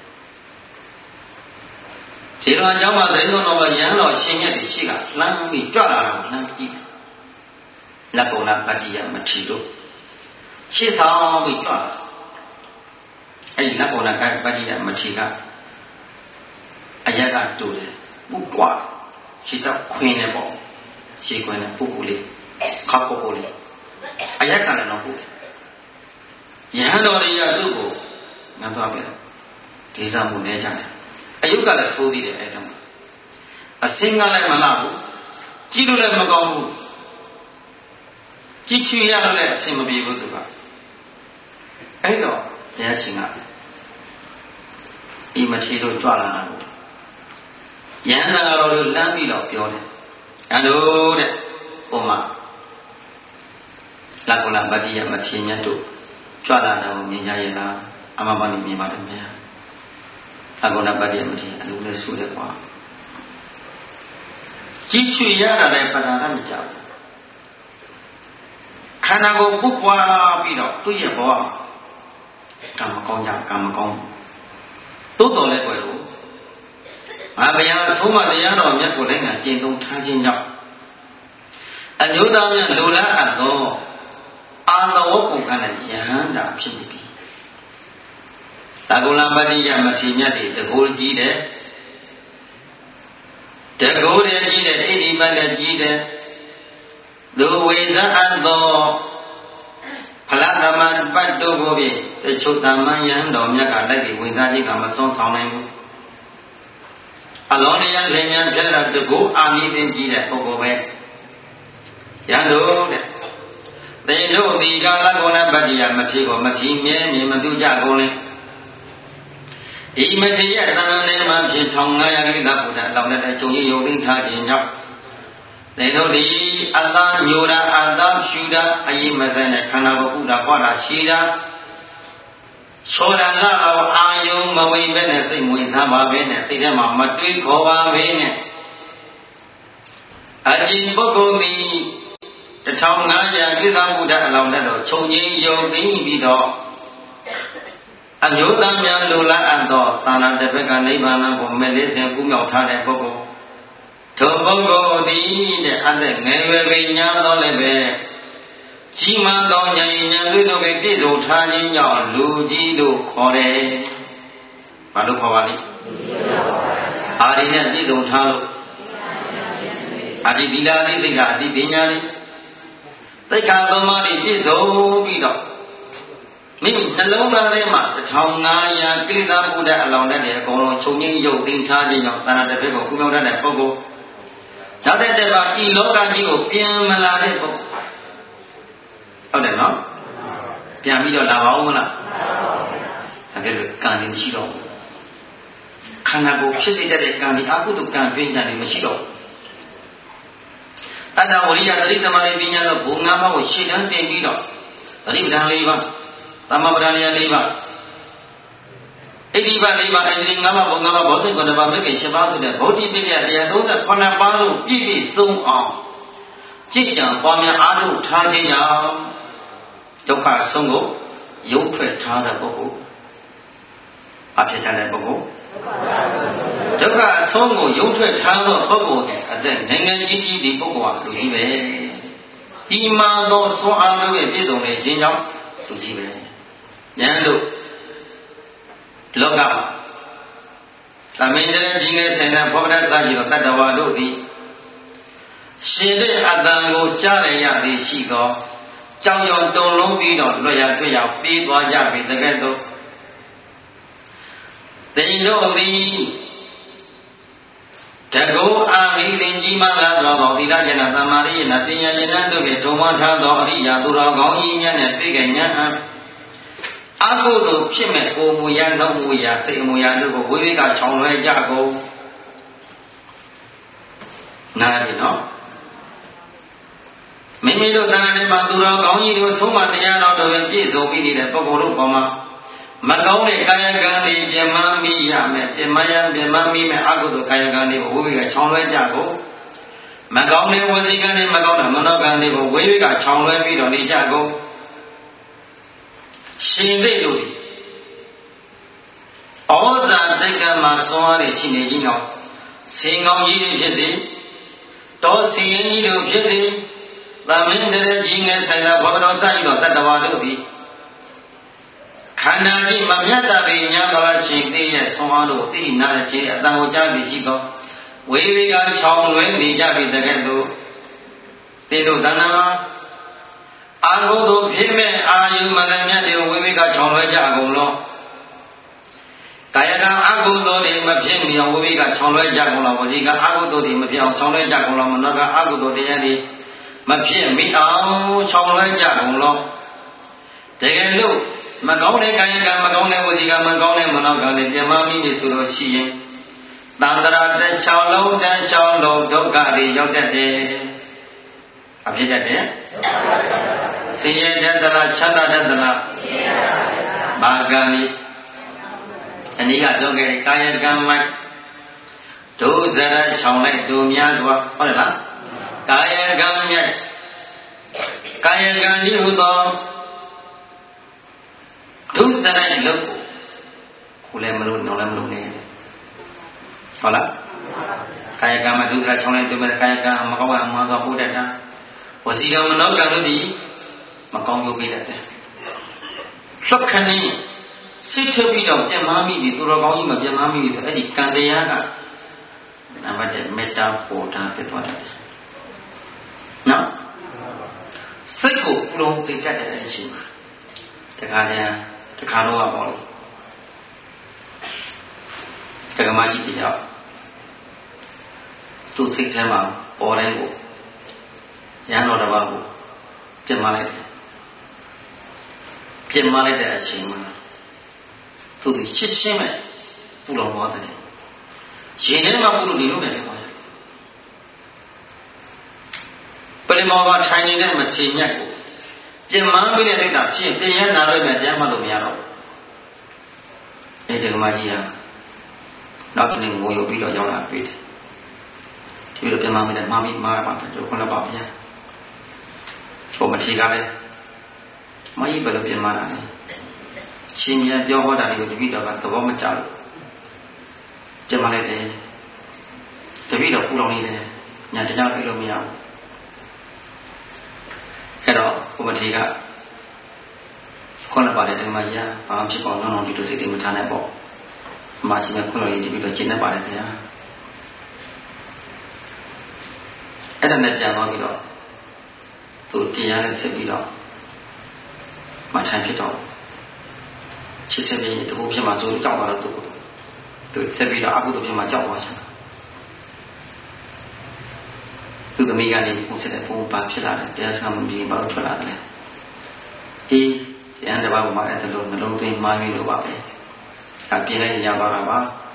ခြေတော်အကြောင်းမှာသတိတော်တော်ကရန်တော်ရှင်မြတ်တွေရှိကလှမ်းပြီးကြွလာတာကိုလှမ်းကြည့်လက်ကုံလာပတ္တိယမထီတို့ရှေ့ဆောင်ပြီးကြွလာအဲ့ဒီလက်ကုံလာပတ္တိယမထီကအရက်ကတူတယ်ပူကွာခြေတော့ခွင်းနေပေါ့ခြေခွင်းနဲ့ပူပူလေးခါပူပူလေးအရက်ကလည်းတော့ပူတယ်ယဟန်တော်ရိယသူ့ကိုငါသွားပြဒေသမှုနေကြတယ်အယုတ်ကလည်းသိုးသေးတယ်အဲ့ဒါမှအစင်းကလည်းမလာဘူးကြည့်လို့လည်းမကောင်းဘူးကြည့်ချင်ရတော့လည်းအစင်မပြေဘူးသူကအဲ့တော့ဘုရားရှင်ကအိမထေတို့ကြွလာတာကိုယန္တာတော်တို့လမ်းပြီးတော့ပြောတယ်အန်တို့တဲ့ဟိုမှာလက္ခဏာပတ္တိယမထေမြတ်တို့ကြွလာတာကိုမြင်ကြရဲ့လားအမမနဲ့မြင်ပါတယ်ဗျာလက္ခဏာပတ္တိယမထေအလုံးနဲ့ဆိုတယ်ကွာကြည့်ချွေရတာလည်းပဏာရမကြောက်ခန္ဓာကိုယ်ပုတ်ပွားပြီးတော့သူ့ရဲ့ဘဝကံမကောင်းကြကံမကောင်းတိုးတော်လဲွယ်လို့ငါဘုရားအဆုံးမတရားတော်မြတ်ကိုလည်းငါကျင့်သုံးထားခြင်းကြောင့်အညုသားများလူလားအပ်သောအာသဝပုဂ္ဂနဲ့ယဟန္တာဖြစ်နေပြီသာဂုလပတ္တိယမထေမြတ်တွေတကိုးကြီးတယ်တကိုးတယ်ကြီးတယ်ဣတိပတ်တယ်ကြီးတယ်သူဝေဇအပ်သောဖလသမပတ်တို့ကိုဖြင့်တချို့တမန်ယံတော်မြတ်ကလိုက်ပြီးဝေစားခြင်းကမစွန့်ဆောင်နိုင်ဘူးအလောင်းတရားလင်မြန်ပြတဲ့တကူအာနိသင်ကြီးတဲ့ပုဂ္ဂိုလ်ပဲယံတို့တဲ့သင်တို့ဒီကာလကုဏပတ္တိယမထေကိုမထီမြဲမြင်မတူကြကုန်လေဒီမထေရဲ့တဏ္ဍာနဲ့မှဖြစ်၁၅၀၀ကိလေသာဘုရားအလောင်းတဲ့ချုပ်ကြီးယုံသိထားခြင်းကြောင့်သင်တို့ဒီအသာညိုတာအသာဖြူတာအရင်မစဲနဲ့ခန္ဓာကိုယ်ဥတာပွားတာရှိတာချောရလာတော့အာယုံမဝိပဲနဲ့စိတ်ဝင်စားပါပဲနဲ့စိတ်ထဲမှာမတွေးခေါ်ပါပဲနဲ့အကြည်ပုဂ္ဂိုလ်သည်တစ်ထောင်ငါးရာကိသဗုဒ္ဓအလောင်းတက်တော့ခြုံငင်းယုံသိပြီးတော့အမျိုးသားများလိုလားအပ်သောသာနာတစ်ဖက်ကနိဗ္ဗာန်ကိုမဲ့လေးစဉ်ကူးမြောက်ထားတဲ့ပုဂ္ဂိုလ်ထိုပုဂ္ဂိုလ်သည်တဲ့အသက်ငယ်ရွယ်ပင်ညာတော်လည်းပဲကြီးမားသောဉာဏ်ဉာဏ်သွေးတို့ပဲပြည့်စုံထားခြင်းကြောင့်လူကြီးတို့ခေါ်တယ်။ဘာလို့ခေါ်ပါလိမ့်။အာရိနဲ့ပြည့်စုံထားလို့အတိတိလာသိစိတ်ကအတိပညာလေးသိက္ခာသုံးပါးတွေပြည့်စုံပြီးတော့မိမိနှလုံးသားထဲမှာတစ်ထောင်ငါးရာကိလေသာဘုဒ္ဓအလောင်းတည်းအကုန်လုံးချုပ်ငင်းရုပ်သိမ်းထားခြင်းကြောင့်သာနာတစ်ဖက်ကိုကုမြောက်တတ်တဲ့ပုဂ္ဂိုလ်နောက်တဲ့တည်းမှာဤလောကကြီးကိုပြန်မလာတဲ့ပုဂ္ဂိုလ်ဟုတ်တယ်နော်ပြန်ပြီးတော့လာပါဦးမလားဒါပြလို့ကံနေမရှိတော့ဘူးခန္ဓာကိုယ်ဖြစ်စေတဲ့ကံဒီအကုသိုလ်ကံပြင်းကြတယ်မရှိတော့တတဝရိယသတိသမารိပညာတို့ဘုံငါးပါးကိုရှင်းတန်းတင်ပြီးတော့သတိပဋ္ဌာန်၄ပါးသမပဋ္ဌာန်၄ပါးဣတိပ၄ပါးအဲဒီငါးပါးဘုံငါးပါးဘောဓိကုဏ္ဏပါမဂ္ဂင်၈ပါးဆိုတဲ့ဗောဓိပက္ခတရား၃၇ပါးလို့ပြည့်ပြည့်စုံအောင်ကြည်ကြံပွားများအားထုတ်ထားခြင်းကြောင့်ဒုက္ခဆုံးကိုရုပ်ထွက်ထားတဲ့ပုဂ္ဂိုလ်အဖြစ်တဲ့ပုဂ္ဂိုလ်ဒုက္ခဆုံးကိုရုပ်ထွက်ထားသောပုဂ္ဂိုလ်ရဲ့အသက်နိုင်ငံကြီးကြီးဒီပုဂ္ဂိုလ်ဟာလူကြီးပဲဒီမှာသောစွမ်းအားတို့ရဲ့ပြည့်စုံနေခြင်းကြောင့်သူကြီးပဲဉာဏ်တို့လောကသမင်တဲ့ကြီးငယ်ဆိုင်တဲ့ဘောဓစာရှိသောတတ္တဝါတို့သည်ရှင်တဲ့အတန်ကိုကြားရရသည်ရှိသောကြောင်ကြောင်တုံလုံးပြီးတော့လွတ်ရတွေ့ရပြေးသွားကြပြီတကယ်တော့တိန်တို့သည်တကုအာမိသင်ကြီးမားလာသောသီလကျင့်သမ္မာရိယနာပညာဉာဏ်တို့ဖြင့်ထုံမထားသောအရိယာသူတော်ကောင်းကြီးများနဲ့တွေ့ကြဉာဏ်အကုသိုလ်ဖြစ်မဲ့ကိုယ်မူရာနှုတ်မူရာစိတ်မူရာတို့ကိုဝိဝိကချောင်လွှဲကြကုန်နားပြီနော်မိမိတို့တဏှာထဲမှာသူတော်ကောင်းကြီးတို့ဆုံးမတရားတော်တို့ပြည့်စုံပြီးနေတဲ့ပုဂ္ဂိုလ်တို့ပေါ်မှာမကောင်းတဲ့ကာယကံတွေပြမမိရမယ်ပြမယံပြမမိမယ်အကုသိုလ်ကာယကံတွေကိုဝိဝိကချောင်လွှဲကြကုန်မကောင်းတဲ့ဝစီကံတွေမကောင်းတဲ့မနောကံတွေကိုဝိဝိကချောင်လွှဲပြီးတော့နေကြကုန်ရှင်သိတို့သည်ဩဇာတိတ်ကမှာစွမ်းရည်ရှိနေကြီးတော့စင်ကောင်းကြီးတွေဖြစ်စေတောစင်ရင်ကြီးတို့ဖြစ်စေသမင်းတဲ့ကြီးငယ်ဆိုင်ရာဘောတော်စာရှိသောတတ္တဝါတို့သည်ခန္ဓာကြီးမမြတ်တာပေညာပါလားရှင်သိရဲ့ဆွမ်းအားတို့သိနာခြင်းအတန်ကိုကြားသိရှိသောဝေဝေကချောင်းလွဲနေကြပြီတကယ်လို့သင်တို့တဏ္ဍာမှာအာဟုသောဖြစ်မဲ့အာယုမရမြတ်တွေကိုဝိဝိကချောင်လွှဲကြကုန်လောကာယကအကုသိုလ်တွေမဖြစ်မီအောင်ဝိဝိကချောင်လွှဲကြကုန်လောဝစီကအကုသိုလ်တွေမဖြစ်အောင်ချောင်လွှဲကြကုန်လောမနောကအကုသိုလ်တရားတွေမဖြစ်မီအောင်ချောင်လွှဲကြကုန်လောတကယ်လို့မကောင်းတဲ့ကာယကမကောင်းတဲ့ဝစီကမကောင်းတဲ့မနောကတွေပြမမိပြီဆိုလို့ရှိရင်တန္တရာတစ်ချောင်းလုံးတစ်ချောင်းလုံးဒုက္ခတွေရောက်တတ်တယ်အဖြစ်တတ်တယ်ဆင်းရဲတတ်သလားချမ်းသာတတ်သလားဘာကံဤအနည်းကပြောခဲ့တဲ့ကာယကံမိုက်ဒုစရချောင်းလိုက်ဒုများစွာဟုတ်လားကာယကံမြတ်ကာယကံဤဟူသောဒုစရလို့ခုလည်းမလို့နောက်လည်းမလို့နေဟုတ်လားကာယကံမှာဒုစရချောင်းလိုက်ဒုများကာယကံမကောင်းအောင်မှာသောဟုတ်တတ်တာဝစီကမနောကံတို့သည်မကောင်းကျိုးပေးတတ်တယ်လှခဏင်းစိတ်ထုတ်ပြီးတော့ပြမမိပြီသူတော်ကောင်းကြီးမပြမမိပြီဆိုအဲ့ဒီကံတရားကနံပါတ်1မေတ္တာပေါ်တာဖြစ်သွားတယ်နော်စိတ်ကိုပူလုံးစိတ်တတ်တဲ့အချိန်မှာတခါတည်းတခါတော့ပေါ့လေတက္ကမကြီးတရားသူစိတ်ထဲမှာပေါ်တိုင်းကိုရန်တော်တစ်ပါးကိုပြင်မလိုက်တယ်ပြင်မလိုက်တဲ့အချိန်မှာသူဒီချစ်ရှင်းမဲ့ပူလောင်သွားတယ်ရင်ထဲမှာပူလို့နေလို့လည်းပြောတယ်ပရိမောကထိုင်နေတဲ့မချေမြတ်ကိုပြင်မပေးတဲ့လိုက်တာချင်းတရားနာလို့ပဲပြန်မှလို့မရတော့ဘူးအဲတက္ကမကြီးကနောက်တစ်နေ့ငိုရုပ်ပြီးတော့ရောက်လာပြီဒီလိုပြင်မပေးတဲ့မာမီမာပါတယ်တို့ခုနကပါဗျာဟိုမထီကလည်းမကြီးဘယ်လိုပြင်မာတာလဲရှင်မြန်ပြောဟောတာတွေကိုတပည့်တော်ကသဘောမကျလို့ပြင်မာလိုက်တယ်တပည့်တော်ပူလောင်နေတယ်ညာတရားပြလို့မရဘူးအဲ့တော့ဟိုမထီကခေါင်းပါတယ်ဒီမှာညာဘာမှဖြစ်ပေါ်လုံးလုံးဒီလိုစိတ်တွေမထားနိုင်ပေါ့မာရှင်ကခုလိုရေးတပည့်တော်ကျင့်နေပါတယ်ခင်ဗျာအဲ့ဒါနဲ့ပြန်သွားပြီးတော့သူတရားနဲ့ဆက်ပြီးတော့မထိုင်ဖြစ်တော့ချစ်စက်ပြီးတခုဖြစ်မှာဆိုကြောက်သွားတော့သူသူဆက်ပြီးတော့အကုသိုလ်ဖြစ်မှာကြောက်သွားချင်သူသမီးကနေပုံစံတဲ့ပုံပါဖြစ်လာတယ်တရားစကားမပြီးဘာလို့ထွက်လာတယ်အေးတရားတစ်ပါးမှာအဲ့ဒါလိုနှလုံးသွင်းမှားပြီးလို့ပါပဲအပြင်းလိုက်ရပါတာပါ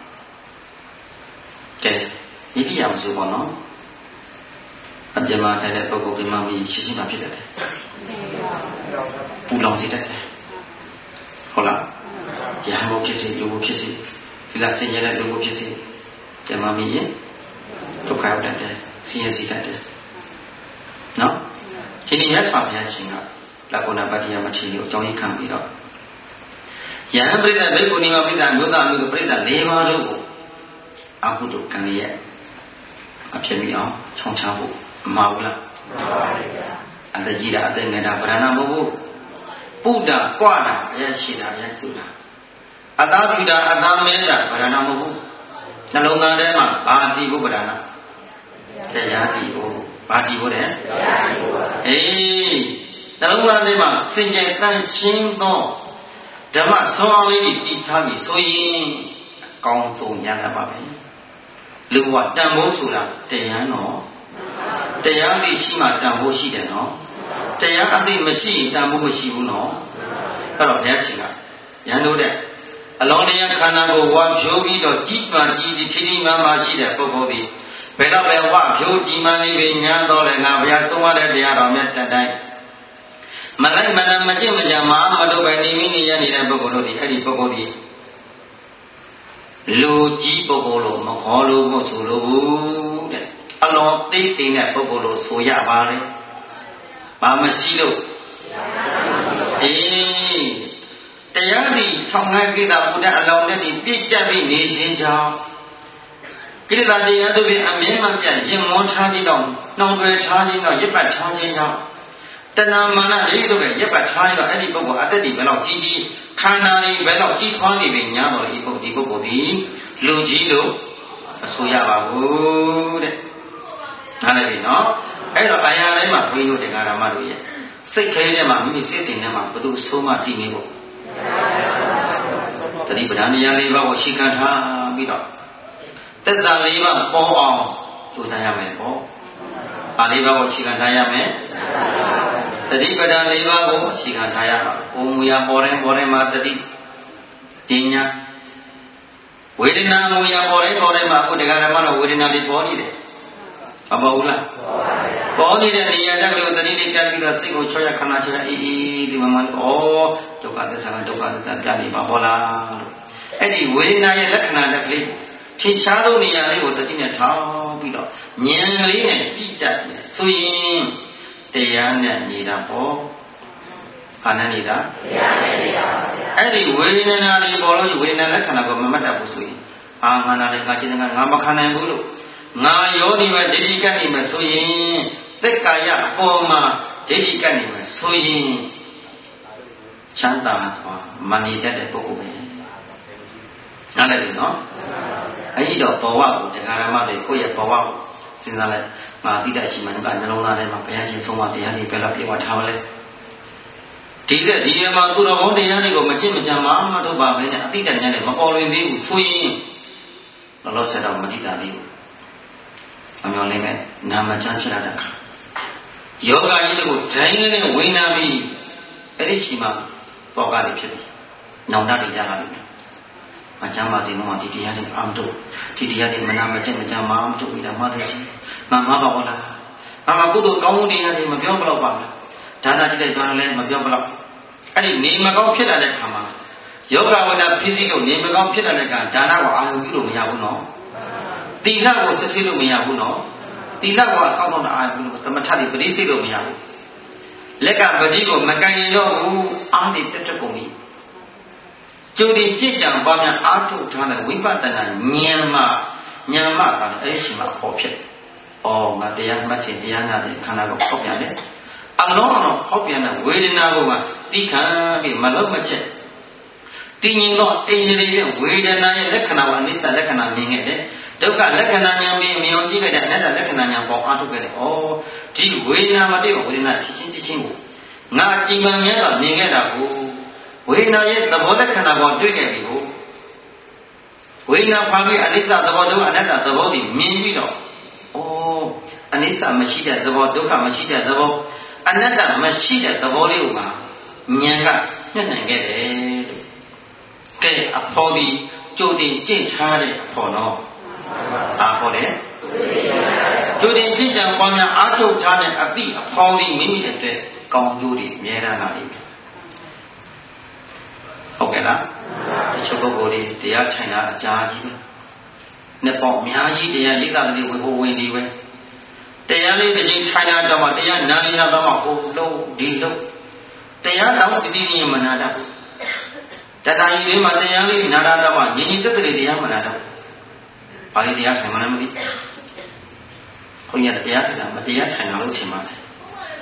ကဲမိတိရမဆိုပေါ့နော်အပြင်းမှာထိုင်တဲ့ပုဂ္ဂိုလ်ပြမမီရှိရှိမှဖြစ်တတ်တယ်ပူလောင်စေတတ်တယ်ဟုတ်လားရဟန်းဘုဖြစ်စေလူဘုဖြစ်စေဒီလားဆင်းရဲတဲ့လူဘုဖြစ်စေပြမမီရင်ဒုက္ခရောက်တတ်တယ်ဆင်းရဲစေတတ်တယ်နော်ဒီနေ့မြတ်စွာဘုရားရှင်ကလက္ခဏာပတ္တိယမထေရကိုအကြောင်းရင်းခံပြီးတော့ယဟန်ပရိသတ်ဘိက္ခုနီမပရိသတ်မြို့သားမျိုးပရိသတ်၄ပါးတို့ကိုအကုသိုလ်ကံရဲ့အဖြစ်မိအောင်ခြုံချဖို့မဟုတ်လားမှန်ပါဗျာအတကြီးတာအသက်ငယ်တာဗရဏမဟုတ်ဘူးပုဒ္ဒါကွာတာအရရှိတာအရစုတာအသားဖြူတာအသားမဲတာဗရဏမဟုတ်ဘူးနှလုံးသားထဲမှာဘာတည်ဖို့ဗရဏတရားတည်ဖို့ဘာတည်ဖို့တဲ့တရားတည်ဖို့အေးနှလုံးသားထဲမှာစင်ကြယ်တန်ရှင်းသောဓမ္မဆွမ်းအားလေးတွေတည်ထားပြီဆိုရင်အကောင်းဆုံးဉာဏ်ရပါပဲလူဘဝတန်ဖိုးဆိုတာတရားနော်တရားသိရှိမှတန်ဖိုးရှိတယ်နော်တရားအသိမရှိရင်တန်ဖိုးမရှိဘူးနော်အဲ့တော့ဘုရားရှင်ကရန်တို့တဲ့အလောင်းတရားခန္ဓာကိုဝါဖြိုးပြီးတော့ကြီးပန်ကြီးဒီထိထိမားမားရှိတဲ့ပုဂ္ဂိုလ်ဒီဘယ်တော့ပဲဝါဖြိုးကြီးမှန်နေပြီညာတော့လေငါဘုရားဆုံးမတဲ့တရားတော်မြတ်တတိုင်းမလိုက်မနာမကျင့်မကြမှာမတို့ပဲနေမိနေရနေတဲ့ပုဂ္ဂိုလ်တို့ဒီအဲ့ဒီပုဂ္ဂိုလ်ဒီလူကြီးပုဂ္ဂိုလ်လို့မခေါ်လို့မဆိုလို့ဘူးတဲ့အလွန်သိသိတဲ့ပုဂ္ဂိုလ်လို့ဆိုရပါလေဘာမရှိလို့အေးတရားဒီထောင်ငန်းကိတာဘုရားအလောင်းနဲ့ဒီပြည့်ကျက်ပြီးနေခြင်းကြောင့်ကိလေသာတရားတို့ဖြင့်အမြဲမပြတ်ရင်မွန်းထားခြင်းတော့နှောင်တွေထားခြင်းတော့ရစ်ပတ်ထားခြင်းကြောင့်တဏမာနလေးတို့ကရစ်ပတ်ထားရင်တော့အဲ့ဒီပုဂ္ဂိုလ်အသက်ဒီဘယ်လောက်ကြီးကြီးခန္ဓာလေးဘယ်လောက်ကြီးထွားနေပြီညာတော့ဒီပုဂ္ဂိုလ်ဒီပုဂ္ဂိုလ်ဒီလူကြီးလို့အဆိုရပါဘူးတဲ့နားလည်ပြီနော်အဲ့တော့အာရတိုင်းမှာဘုန်းကြီးတို့တရားဓမ္မတို့ရဲ့စိတ်ခဲထဲမှာမိမိစိတ်စဉ်ထဲမှာဘုသူဆုံးမတည်နေဖို့တတိပဒံတရားလေးပါးကိုရှင်းခံထားပြီးတော့သစ္စာလေးပါးပေါ်အောင်ကြိုးစားရမယ်ပေါ့ပါဠိပါးကိုရှင်းခံထားရမယ်တတိပဒံလေးပါးကိုရှင်းခံထားရပါကိုမူရာပေါ်ရင်ပေါ်ရင်မှာတတိပညာဝေဒနာမူရာပေါ်ရင်ပေါ်ရင်မှာအခုတရားဓမ္မတော့ဝေဒနာလေးပေါ်နေတယ်မပေါ်ဘူးလားပေါ်နေတဲ့နေရာတက်လို့တတိလေးပြပြီးတော့စိတ်ကိုချောရခဏချောရအေးအေးဒီမှာမှဩဒုက္ခသစ္စာကဒုက္ခသစ္စာပြနေပါဟောလားလို့အဲ့ဒီဝေဒနာရဲ့လက္ခဏာတက်ကလေးထင်ရှားသောနေရာလေးကိုတတိနဲ့ထောင်းပြီးတော့ဉာဏ်ကလေးနဲ့ကြည့်တတ်တယ်ဆိုရင်တရားနဲ့နေတာပေါ့ဘာနဲ့နေတာတရားနဲ့နေတာပါဗျာအဲ့ဒီဝေဒနာလေးပေါ်လို့ဝေဒနာလက္ခဏာကိုမမှတ်တတ်ဘူးဆိုရင်အာငါနာလည်းငါကျင်တယ်ငါမခံနိုင်ဘူးလို့ငါယောဒီမှာဒိဋ္ဌိကတ်နေမှာဆိုရင်သက်ကာယအပေါ်မှာဒိဋ္ဌိကတ်နေမှာဆိုရင်ချမ်းသာသွားမနေတတ်တဲ့ပုဂ္ဂိုလ်ပဲနားလည်ပြီနော်အဲ့ဒီတော့ဘဝကိုတရားဓမ္မတွေကိုယ့်ရဲ့ဘဝကိုစဉ်းစားလိုက်ငါတိတ္တရှိမှန်ကနှလုံးသားထဲမှာဘုရားရှင်ဆုံးမတရားတွေပဲလားပြေဝထားပါလေဒီကဒီမှာသူတော်ဘုန်းတရားတွေကိုမကျင့်မကြံမှမတို့ပါပဲနဲ့အတိတ်ဉာဏ်နဲ့မပေါ်လွင်သေးဘူးဆိုရင်လောလောဆယ်တော့မတိတာသေးဘူးအမျော်လင့်မဲ့နာမချမ်းဖြစ်လာတဲ့အခါယောဂကြီးတို့ဒိုင်းနဲ့ဝိညာပြီးအဲ့ဒီရှိမှတော့ကားလေးဖြစ်ပြီနောင်တတွေရတာပြီမချမ်းပါစေတော့ဒီတရားတွေအာမတို့ဒီတရားတွေမနာမကျင့်မကြံမှမတို့ပြီးတော့မှတယ်ချင်းငါမပါဘောလားငါမကုသိုလ်ကောင်းမှုတရားတွေမပြောဘလို့ပါလားဒါနကြည့်တဲ့ကြောင်းလည်းမပြောဘလို့အဲ့ဒီနေမကောင်းဖြစ်လာတဲ့ခါမှာယောဂဝိဒဖြစ်စီလို့နေမကောင်းဖြစ်လာတဲ့ကဒါနကိုအာရုံပြုလို့မရဘူးနော်သီလကိုစစ်ဆေးလို့မရဘူးနော်သီလကိုအောက်တော့အာရုံပြုလို့သမထတွေပရိစိတ်လို့မရဘူးလက်ကပတိကိုမကင်ရင်တော့ဘူးအားနေတက်တက်ကုန်ပြီကျိုးဒီကြည်ကြံပါများအားထုတ်ထားတဲ့ဝိပဿနာဉာဏ်မှဉာဏ်မှကလည်းအဲ့ဒီရှိမှပေါ်ဖြစ်။အော်ငါတရားမှတ်စဉ်တရားနာတဲ့ခန္ဓာကိုဖောက်ပြန်တယ်။အလုံးအောင်ဖောက်ပြန်တဲ့ဝေဒနာကိုကတိခံပြီးမလုံးမချက်တည်ငြိမ်သောအိန္ဒြေရဲ့ဝေဒနာရဲ့လက္ခဏာကိုအနိစ္စလက္ခဏာမြင်ခဲ့တယ်။ဒုက္ခလက္ခဏာဉာဏ်မြင်မြင်အောင်ကြည့်ခဲ့တဲ့အနတ္တလက္ခဏာဉာဏ်ပေါ်အားထုတ်ခဲ့တယ်။အော်ဒီဝေဒနာမတည့်ဝေဒနာဖြစ်ချင်းဖြစ်ချင်းကိုငါကြည်မှန်မြတ်တော့မြင်ခဲ့တာကိုဝေဒနာရဲ့သဘောလက္ခဏာပေါ်တွေ့ခဲ့ပြီကိုဝေဒနာဖာပြီးအနိစ္စသဘောဒုက္ခအနတ္တသဘောတွေမြင်ပြီးတော့ဩအနိစ္စမရှိတဲ့သဘောဒုက္ခမရှိတဲ့သဘောအနတ္တမရှိတဲ့သဘောလေးကိုမှဉာဏ်ကညှက်နိုင်ခဲ့တယ်လို့ကဲအဖော်ဒီကြိုတင်ကြင့်ချားတဲ့အဖော်တော့အားဟောတယ်ကြိုတင်ကြင့်ကြံပွားများအားထုတ်ထားတဲ့အပိအဖော်ဒီမိမိအတွက်ကောင်းကျိုးတွေအများအားလာလိမ့်မယ်ဟုတ်ကဲ့လားတချို့ပုဂ္ဂိုလ်တွေတရားထိုင်တာအကြာကြီးပဲနှစ်ပေါက်အများကြီးတရားရိပ်သာလေးဝင်ဖို့ဝင်ဒီပဲတရားလေးတစ်ချိန်ထိုင်တာတော့မှတရားနာနေတာတော့မှဟိုလုံးဒီလုံးတရားတော့တတိယမနာတတ်ဘူးတတကြီးလေးမှာတရားလေးနာတာတော့မှညီညီတက်တဲ့တရားမနာတတ်ဘူးပါဠိတရားထိုင်မှလည်းမသိဘုန်းကြီးတရားထိုင်တာမတရားထိုင်တာလို့ထင်ပါတယ်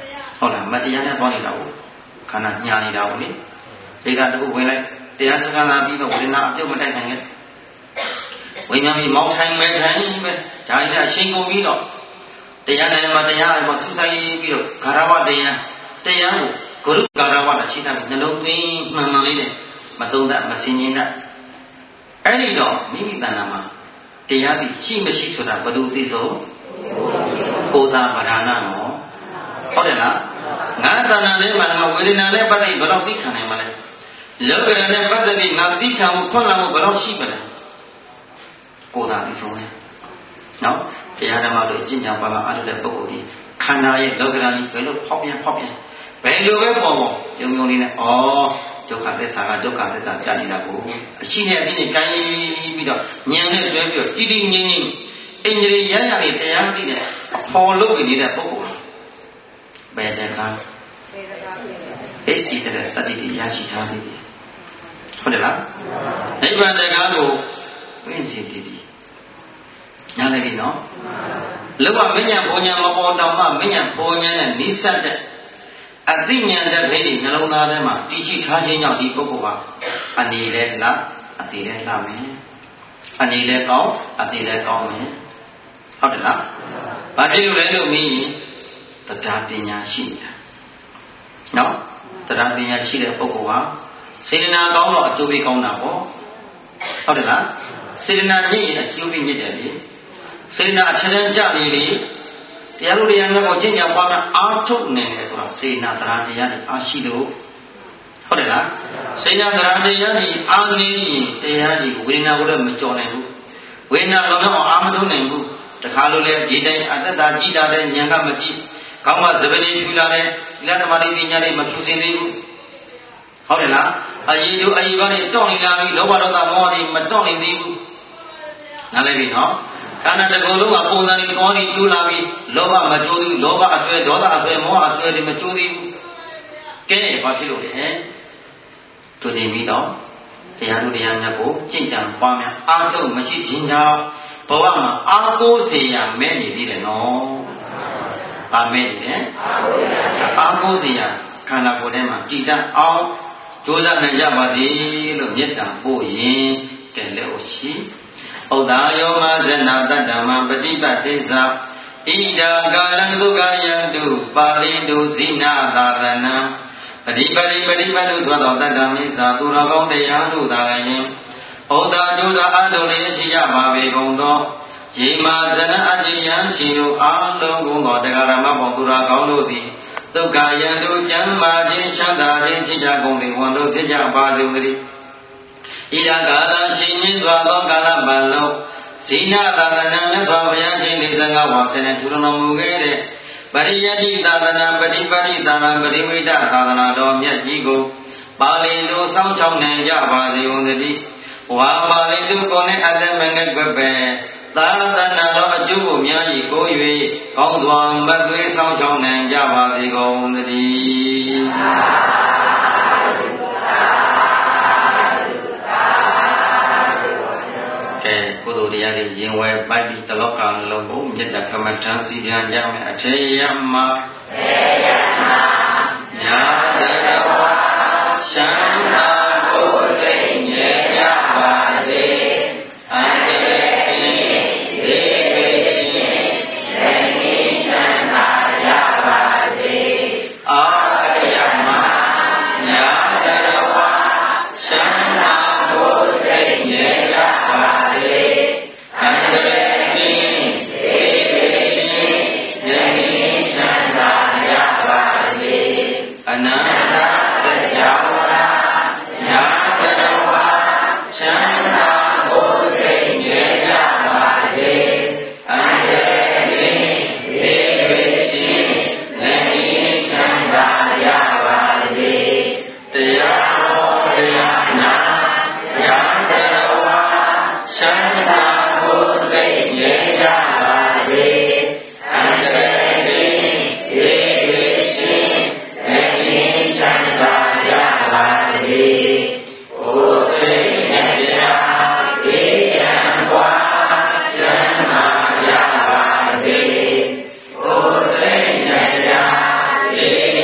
ဟုတ်လားမတရားနဲ့သွားနေတာကိုခန္ဓာညာနေတာကိုလေဒီကတခုဝင်လိုက်တရားစကားလာပြီးတော့ဝေဒနာအပြုတ်မတိုက်နိုင်ခဲ့ဝိညာဉ်ပြီးမောင်းထိုင်မဲထိုင်ပဲဒါကြီးကအရှင်းကုန်ပြီးတော့တရားနိုင်မှာတရားအပေါ်စူးစိုက်ပြီးတော့ဂါရဝတရားတရားကိုဂရုဂါရဝတာရှိတာနှလုံးသွင်းမှန်မှန်လေးနဲ့မသုံးတတ်မစင်ញင်တတ်အဲ့ဒီတော့မိမိတဏ္ဍာမှာတရားပြီးရှိမရှိဆိုတာဘယ်သူသိဆုံးကိုယ်သာဗဒါနနော်ဟုတ်တယ်လားငါတဏ္ဍာထဲမှာငါဝေဒနာနဲ့ပတ်သက်ဘယ်တော့သိခံနိုင်မှာလဲလောကရဏနဲ့ပတ်သက်ပြီးငါသိခံမှုဖွင့်လာမှုဘယ်တော့ရှိပါလဲကိုယ်သာသိဆုံးတယ်နော်တရားဓမ္မတို့အကျင့်ကြံပါလာအားထုတ်တဲ့ပုဂ္ဂိုလ်ဒီခန္ဓာရဲ့လောကရဏကြီးဘယ်လိုဖောက်ပြန်ဖောက်ပြန်ဘယ်လိုပဲပေါ်ပေါ်ယုံယုံလေးနဲ့ဩဒုက္ခသစ္စာကဒုက္ခသစ္စာပြနေတာကိုအရှိနဲ့အသိနဲ့ကိုင်းပြီးတော့ဉာဏ်နဲ့တွဲပြီးတော့တိတိငြိမ်ငြိမ်အင်္ဂရိရရနဲ့တရားသိတဲ့အဖော်လုပ်နေတဲ့ပုဂ္ဂိုလ်ဘယ်တကံအိစီတဲ့သတိတိရရှိထားပြီဟုတ်တယ်လားနိဗ္ဗာန်တကံကိုပြင့်စီတည်ပြီညားလိုက်ပြီနော်လောကမဉ္ဇဉ်ဘုံညာမပေါ်တောင်မှမဉ္ဇဉ်ဘုံညာနဲ့နိစ္စတဲ့အသိဉာဏ်တဲ့ခေတ်နှလုံးသားထဲမှာတည်ရှိထားခြင်းကြောင့်ဒီပုဂ္ဂိုလ်ဟာအနေလဲလားအသေးလဲလားမယ်အနေလဲကောင်းအသေးလဲကောင်းမယ်ဟုတ်တယ်လားဘာဖြစ်လို့လဲလို့မင်းတရားပညာရှိနေတာနော်တရားပညာရှိတဲ့ပုဂ္ဂိုလ်ဟာစေတနာကောင်းတော့အကျိုးပေးကောင်းတာပေါ့ဟုတ်တယ်လားစေတနာညစ်ရင်အကျိုးပေးညစ်တယ်လေစေတနာအထက်ထန်ကြနေလေတရားလူတရားများကိုကျင့်ကြံပွားများအားထုတ်နေတယ်ဆိုတာစေနာတရားတရားတွေအားရှိလို့ဟုတ်တယ်လားစေနာတရားတရားတွေအားနေရင်တရားတွေဝေဒနာကိုလည်းမကြော်နိုင်ဘူးဝေဒနာကတော့အားမထုတ်နိုင်ဘူးတခါလို့လေဒီတိုင်းအတ္တတာကြည်တာတဲ့ဉာဏ်ကမကြည့်ကောင်းမှသဗ္ဗတိဖြူလာတဲ့ဒီလသမารိပညာတွေမဖြူစင်သေးဘူးဟုတ်တယ်လားအယီတို့အယီကနေတောင့်နေလာပြီးလောဘဒေါသမောဟတွေမတောင့်နေသေးဘူးနားလည်ပြီနော်ခန္ဓာတစ်ခုလုံးကပုံစံတွေကောင်းပြီးကျိုးလာပြီးလောဘမကျိုးသေးဘူးလောဘအဆွဲဒေါသအဆွဲမောဟအဆွဲတွေမကျိုးသေးဘူးကဲဘာဖြစ်လို့လဲတို့တင်ပြီးတော့တရားတို့တရားများကိုကြင်ကြံပွားများအားထုတ်မရှိခြင်းကြောင့်ဘဝမှာအားကိုးစေရမဲ့နေသေးတယ်နော်ဗာမဲ့နေတယ်အားကိုးစေရခန္ဓာကိုယ်ထဲမှာတည်တတ်အောင်ကြိုးစားနိုင်ကြပါစေလို့မေတ္တာပို့ရင်ကဲလည်းရှိဥဒ္ဒါယောမဇဏတတ္တမပฏิပတ်တိသဣဒာကာလံဒုက္ခယတုပါဠိတုဇိနာသာသနာပฏิပရိပฏิပတ်တုဆိုသောတတ္တမိသာသူတော်ကောင်းတရားတို့သာလည်းဥဒ္ဒါကျိုးသာအထုံလေးရှိကြပါပေကုန်သောယေမဇဏအจิယံရှိတို့အာလုံးကုန်သောတရားဓမ္မပေါင်းသူတော်ကောင်းတို့သည်ဒုက္ခယတုကျမ်းမာခြင်းချမ်းသာခြင်းချစ်ကြကုန်သည်ဝန်တို့ဖြစ်ကြပါစေတည်းဣဒံကာလရှိမြင့်စွာသောကာလပတ်လုံးဇိနသာသနာမြတ်စွာဘုရားရှင်လေးစကားဝါဖြင့်ထူထောင်တော်မူခဲ့တဲ့ပရိယတိသာသနာပฏิပတိသာသနာပရိဝိတသာသနာတော်မြတ်ကြီးကိုပါဠိလိုစောင့်ချောင်းနိုင်ကြပါစေဦးသတည်းဝါပါဠိတုကိုနဲ့အသက်မငယ်ကွယ်ပဲသာသနာတော်အကျိုးကိုများကြီးကို၍ကောင်းစွာမသွေးစောင့်ချောင်းနိုင်ကြပါစေကုန်သတည်းကုသိုလ်တရားတွေရင်ဝယ်ပိုက်ပြီးတလောကလုံးကိုမေတ္တာကမ္မထံစီပြန်ကြမယ်အထေယမထေယမညာတရဝရှမ်းသာကိုယ်စိတ်ငြိမ်ကြပါစေအန္တရာယ်ဒီဝိရှင်လည်းငြိမ်းချမ်းသာရပါစေအာထေယမညာတရဝရှမ်းသာကိုယ်စိတ်ငြိမ်ကြပါအန္တရာယ်ဒီဝိရှင်လည်းငြိမ်းချမ်းသာရပါစေအနန္တစကြာဝဠာညာတရဝချမ်းသာကိုယ်စိတ်ငြိမ်းကြပါစေအန္တရာယ်ဒီဝိရှင်လည်းငြိမ်းချမ်းသာရပါစေတရားတော်တရားနာညာတရဝချမ်းသာကိုယ်စိတ်ငြိမ်းကြပါစေအန္တရာယ်ဒီဝိရှင်လည်းငြိမ်းချမ်းသာရပါစေကိုယ်စိတ်နှပြဝိယံပွားချမ်းသာရပါစေကိုယ်စိတ်နှပြဝိယ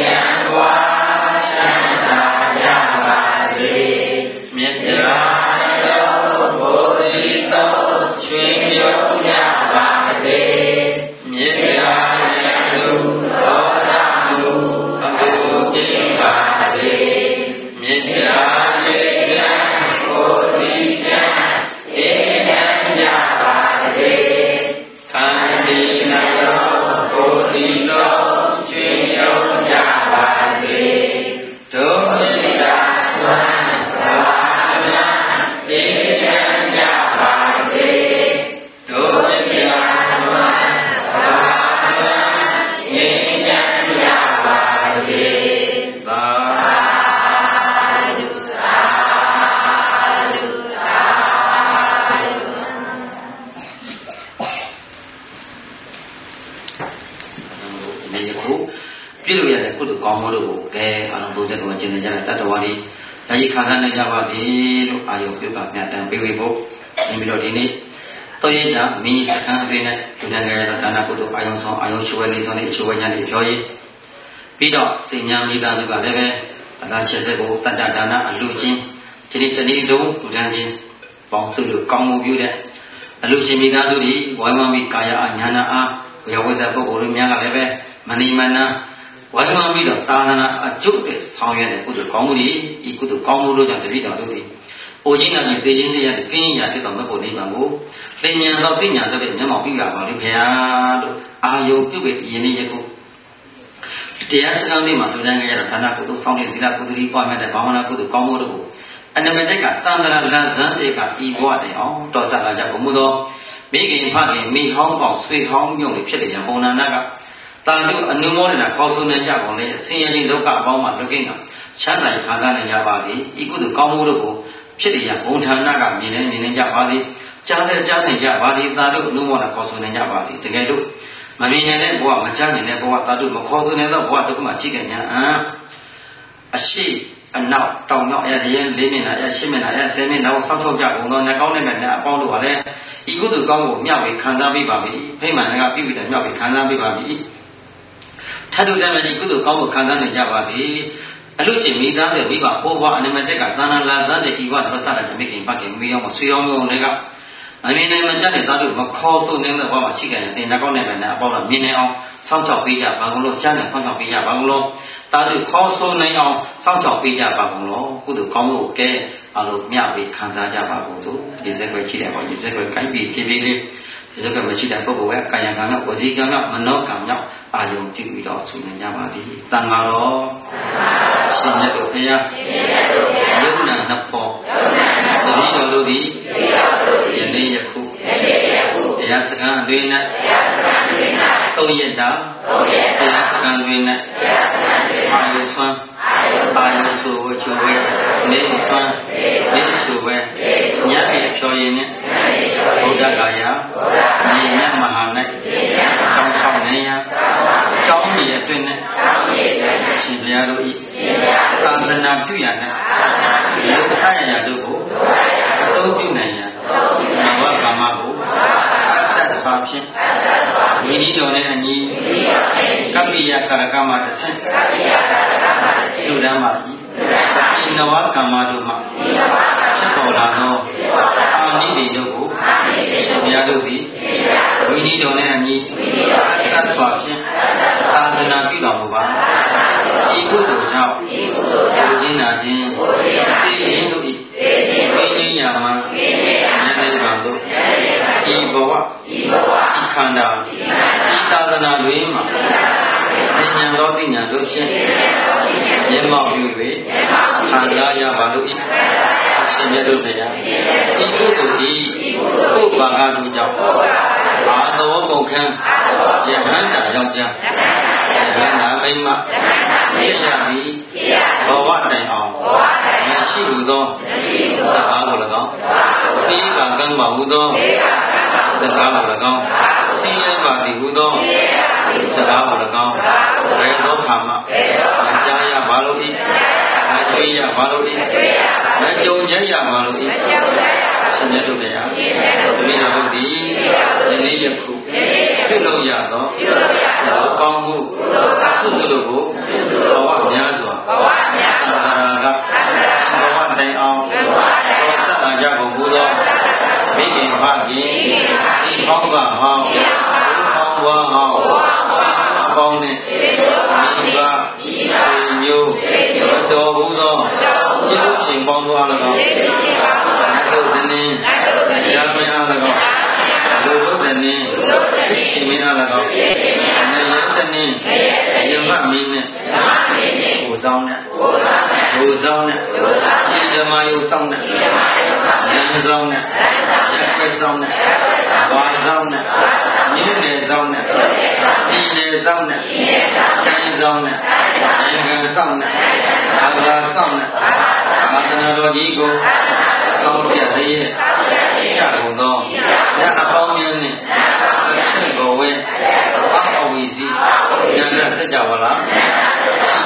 ကုသိုလ်ကောင်းမှုတို့ကိုကဲအလုံးသုံးချက်ကိုကျင့်နေကြတဲ့တတ္တဝါတွေဒါကြီးခံစားနိုင်ကြပါစေလို့အာယုပြုကမြတ်တမ်းပေးပေးဖို့နေပြီးတော့ဒီနေ့တော့ရကြမိစခန်းအတွင်းနဲ့ဒုက္ခငယ်ရတဲ့ဒါနကုသိုလ်အာယုဆောင်အာယုချွေးလေးဆောင်လေးချွေးညံ့လေးပြောရည်ပြီးတော့စိတ်များမိသားစုကလည်းပဲဒါကချက်စက်ကိုတတ္တဒါနအလူချင်းဒီနေ့တနေ့လုံးဒုက္ခချင်းပေါင်းစုလို့ကောင်းမှုပြုတဲ့အလူချင်းမိသားစုတွေဝိုင်းဝန်းပြီးကာယအညာနာအားဝေယဝိဇ္ဇပုဂ္ဂိုလ်တွေများကလည်းပဲမဏိမနာဝိုင်းဝန်းပြီးတော့သာသနာအကျုပ်တဲ့ဆောင်ရွက်တဲ့ကုသိုလ်ကောင်းမှုတွေဒီကုသိုလ်ကောင်းမှုတို့ကြောင့်တပိတော်တို့သည်အိုကြီးနာကြီးသေခြင်းတရားတဲ့ကင်းရတဲ့တော်မဖို့နိဗ္ဗာန်ကိုလင်ညာသောပညာတဲ့မျက်မှောက်ပြုရပါလိမ့်ခင်ဗျာလို့အာယုပြုပြီးယနေ့ယခုတရားစကားလေးမှာတူတန်းကြရတော့ဌာနကုသိုလ်ဆောင်တဲ့သီလကုသိုလ်ပွားများတဲ့ဘာဝနာကုသိုလ်ကောင်းမှုတို့ကိုအနမတက်ကတန်တရာလဇန်တွေကဤဘဝတိုင်အောင်တော်ဆက်လာကြဘုံမှုသောမိခင်ဖခင်မိဟောင်းပေါင်းဆွေဟောင်းမြုံတွေဖြစ်တဲ့ဘုံနာနာကတာတို့အနုမောဒနာခေါ်ဆိုနေကြကုန်လေအစင်ရည်လောကအပေါင်းမှာလွတ်ကင်းတာချမ်းသာခံစားနိုင်ကြပါသည်ဤကုသိုလ်ကောင်းမှုတို့ကိုဖြစ်တဲ့ဘုံဌာနကမြင်နေမြင်နေကြပါသည်ကြားတဲ့ကြားနေကြပါသည်တာတို့အနုမောဒနာခေါ်ဆိုနေကြပါသည်တကယ်လို့မမြင်နေတဲ့ဘဝမကြားနေတဲ့ဘဝတာတို့မခေါ်ဆိုနေတဲ့ဘဝတို့ကမှရှိကြညာအရှိအနောက်တောင်မြောက်အရာရင်းလေးမျက်နှာအရာရှင်းမျက်နှာအရာဆယ်မျက်နှာကိုစောင့်ရှောက်ကြကုန်သောနှကောင်းတဲ့မျက်နှာအပေါင်းတို့ကလည်းဤကုသိုလ်ကောင်းကိုမျှဝေခံစားပေးပါပြီဖိမှန်ကပြည့်ပြီးတော့မျှဝေခံစားပေးပါပြီထပ်တို့တည်းမဲ့ဒီကုသိုလ်ကောင်းကိုခံစားနိုင်ကြပါသည်အလို့ချင်းမိသားတဲ့မိဘဘိုးဘွားအနမတက်ကသာနာလာသားတဲ့ဤဝတ်ပစတာမိခင်ဖခင်မိအောင်မဆွေအောင်လုံးတွေကအမြင်နဲ့မကြတဲ့သားတို့မခေါ်ဆိုနေတဲ့ဘဝမှာရှိကြတဲ့တင်နှကောင်းတဲ့မျက်နှာအပေါင်းတော့မြင်နေအောင်စောင့်ရှောက်ပေးကြပါကုန်လို့ကြားနေစောင့်ရှောက်ပေးကြပါကုန်လို့တာတို့ခေါ်ဆိုနိုင်အောင်စောင့်ရှောက်ပေးကြပါကုန်လို့ကုသိုလ်ကောင်းမှုကဲအလို့မျှပြီးခံစားကြပါကုန်သို့ဒီစက်ပဲရှိတယ်ပေါ့ဒီစက်ပဲကိုင်းပြီးဖြည်းဖြည်းလေးဒီစက်ကမရှိတဲ့ပုဂ္ဂိုလ်ကကာယကံကဝစီကံကမနောကံကအာယုံပြုပြီးတော့ဆွေးနွေးကြပါသည်တန်ဃာတော်ရှင်မြတ်တို့ဘုရားယုံနာနှစ်ဖို့သတိတော်တို့သည်ယနေ့ယခုတရားစကားအတွင်း၌သုံးရတာတရားစကားအတွင်း၌အာယုဆွမ်းအာယုဆိုဝချိုဝဲနေဆွမ်းနေဆိုဝဲညပြေဖြောရင်နဲ့ဘုဒ္ဓဂါယညီမြတ်မဟာ၌တောင်းဆောင်နေရကျောင်းကြီးအတွင်းနဲ့ရှင်ဘုရားတို့ဤသာသနာပြုရ၌လောကရရာတို့ကိုအသုံးပြုနိုင်ရန်ဘဝကာမကိုအသက်စွာဖြင့်ဝိနည်းတော်နဲ့အညီကပ္ပိယကာရကမတဆင့်လူဓမ္မဤဒီနဝကာမတို့မှာဖြစ်ပေါ်လာသောအာနိတိတို့ကိုရှင်ဘုရားတို့သည်ဝိနည်းတော်နဲ့အညီအသက်စွာဖြင့်သာသနာပြုတော်မူပါဤကုသိုလ်ကြောင့်ဘုရားနာခြင်းသိရင်တို့ဤဝိနည်းညာမှာဉာဏ်နိဗ္ဗာန်တို့ဤဘဝဤခန္ဓာဤသာသနာတွင်မှာဉာဏ်တော်သိဉာဏ်တို့ဖြင့်မျက်မှောက်ပြု၍ခံစားရပါလို့ဤရှင်မြတ်တို့ဘုရားဤကုသိုလ်ဤပုပ္ပါကတို့ကြောင့်အာသောပုခံယဟန္တာယောက်ျားယဟန္တာမိန်းမဖြစ်ရပြီးဘဝတိုင်အောင်မရှိဟုသောစကားကို၎င်းဒီကကံမဟုသောစကားကို၎င်းဆင်းရဲပါသည်ဟုသောစကားကို၎င်းဘယ်သောခါမှမကြားရပါလို့ဤမတွေ့ရပါလို့ဤမကြုံကြရပါလို့ဤရှင်မြတ်တို့တရားဒီလိုတို့သည်ယနေ့ယခုပြုလုပ်ရသောအကောင်းမှုအဆုတို့ကိုဘဝများစွာသံဃာကဘဝတိုင်အောင်သောသတ္တကြကုန်မူသောမိခင်ဖခင်ဒီဟောင်းကဟောင်းဟောင်းဝါဟောင်းအပေါင်းနဲ့မိဘမျိုးမတော်ဘူးသောကျေးဇူးရှင်ပေါင်းသော၎င်းသုဒ္ဓနင်းရာမယ၎င်းလူတို့ဇနင်းရှင်မင်းအား၎င်းနေရတနင်းယမမင်းနဲ့ကိုယ်ဆောင်နဲ့ကိုယ်ဆောင်နဲ့ဒီဓမ္မယုဆောင်နဲ့ဉာဏ်ဆောင်နဲ့ရက်ွယ်ဆောင်နဲ့ဘာဆောင်နဲ့မြင်းနယ်ဆောင်နဲ့ဒီနယ်ဆောင်နဲ့တိုင်းဆောင်နဲ့နိုင်ငံဆောင်နဲ့အာဃာဆောင်နဲ့သာသနာတော်ကြီးကိုကောင်းပြတဲ့ရကုန်သောညအပေါင်းများနဲ့ရှင်ကိုဝဲအောက်အဝီစီဉာဏ်နဲ့စကြဝဠာ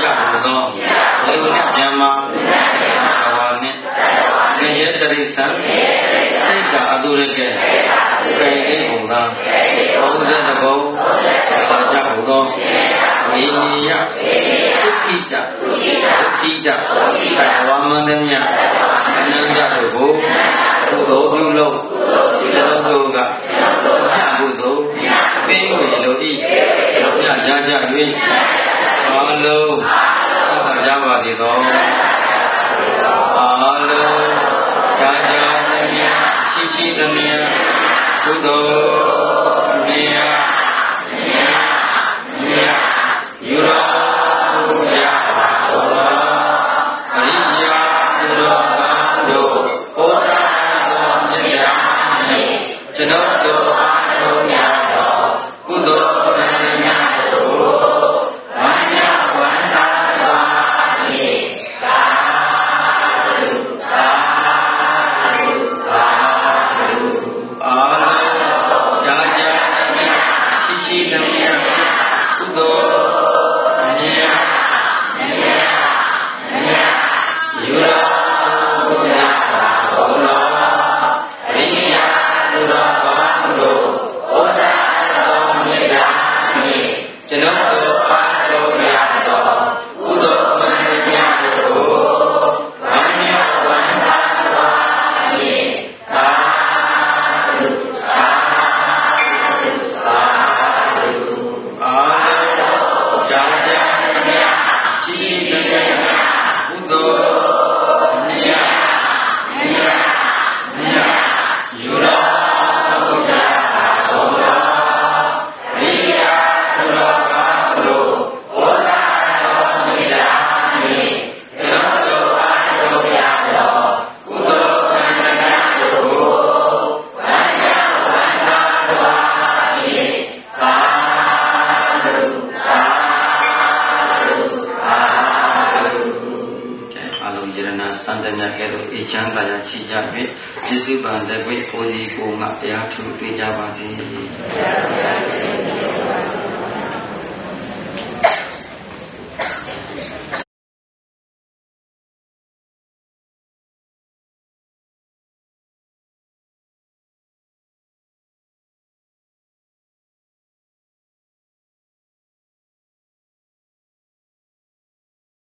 နော်လူနဲ့မြမဘာနဲ့ငရဲတရိစ္ဆာန်စိတ်ကအတူရကဲပေလေးဘုံသာဘုံတဲ့တကုံပါကြဘုံသောဝိနည်းယဒုက္ခိတဒုက္ခိတဝါမန္တမြအနန္တတို့ကိုကုသိုလ်ပြုလို့ဒီလိုတို့ကညကုသိုလ်ပင်ကိုလိုဤညရကြ၍အာလုံးသာကြပါစေသောအာလုံးကြာကြာမြတ်ရှိရှိသမျှကုသိုလ်မြတ်မြတ်မြတ်ယူတော်မူကြပါသောအရိယာသူတော်ကောင်းတို့ဘုရားတော်မြတ်ရာကျွန်တော်တို့အားထုတ်ရသောကုသိုလ်မြတ်တို့ဝမ်းမြောက်ဝမ်းသာစွာဖြင့်သာဓုသာဓုသာဓုအာလုံးကြာကြာရှိရှိသမျှကုသိုလ်မြတ်မြတ်မြတ်ယူတော်မူကြပါသောအရိယာသူတော်ကောင်းတို့ဘုရားတော်မြတ်ရာကျွန်တော်တို့အားထုတ်ရသောကုသိုလ်မြတ်တို့ဝမ်းမြောက်ဝမ်းသာစွာဖြင့်သာဓုသာဓုသာဓုအာလုံးကြာကြာမြတ်ရှိရှိသမျှကုသိုလ်မြတ်မြတ်မြတ်ယူတော်မူကြပါသောအရိယာသူတော်ကောင်းတို့ဘုရားတော်မြတ်ရာကျွန်တော်တို့အားထုတ်ရသောကုသိုလ်မြတ်တို့ဝမ်းမြောက်ဝမ်းသာစွာဖြင့်သာဓုသာဓုသာဓုအလုံးယရဏစံတမြတ်ကဲ့သို့အေချမ်းသာရရှိကြ၍ပြည့်စုံပန်တဲ့ကိုယ်ကိုယ်စီကိုယ်မှတရားထူတွေ့ကြပါစေ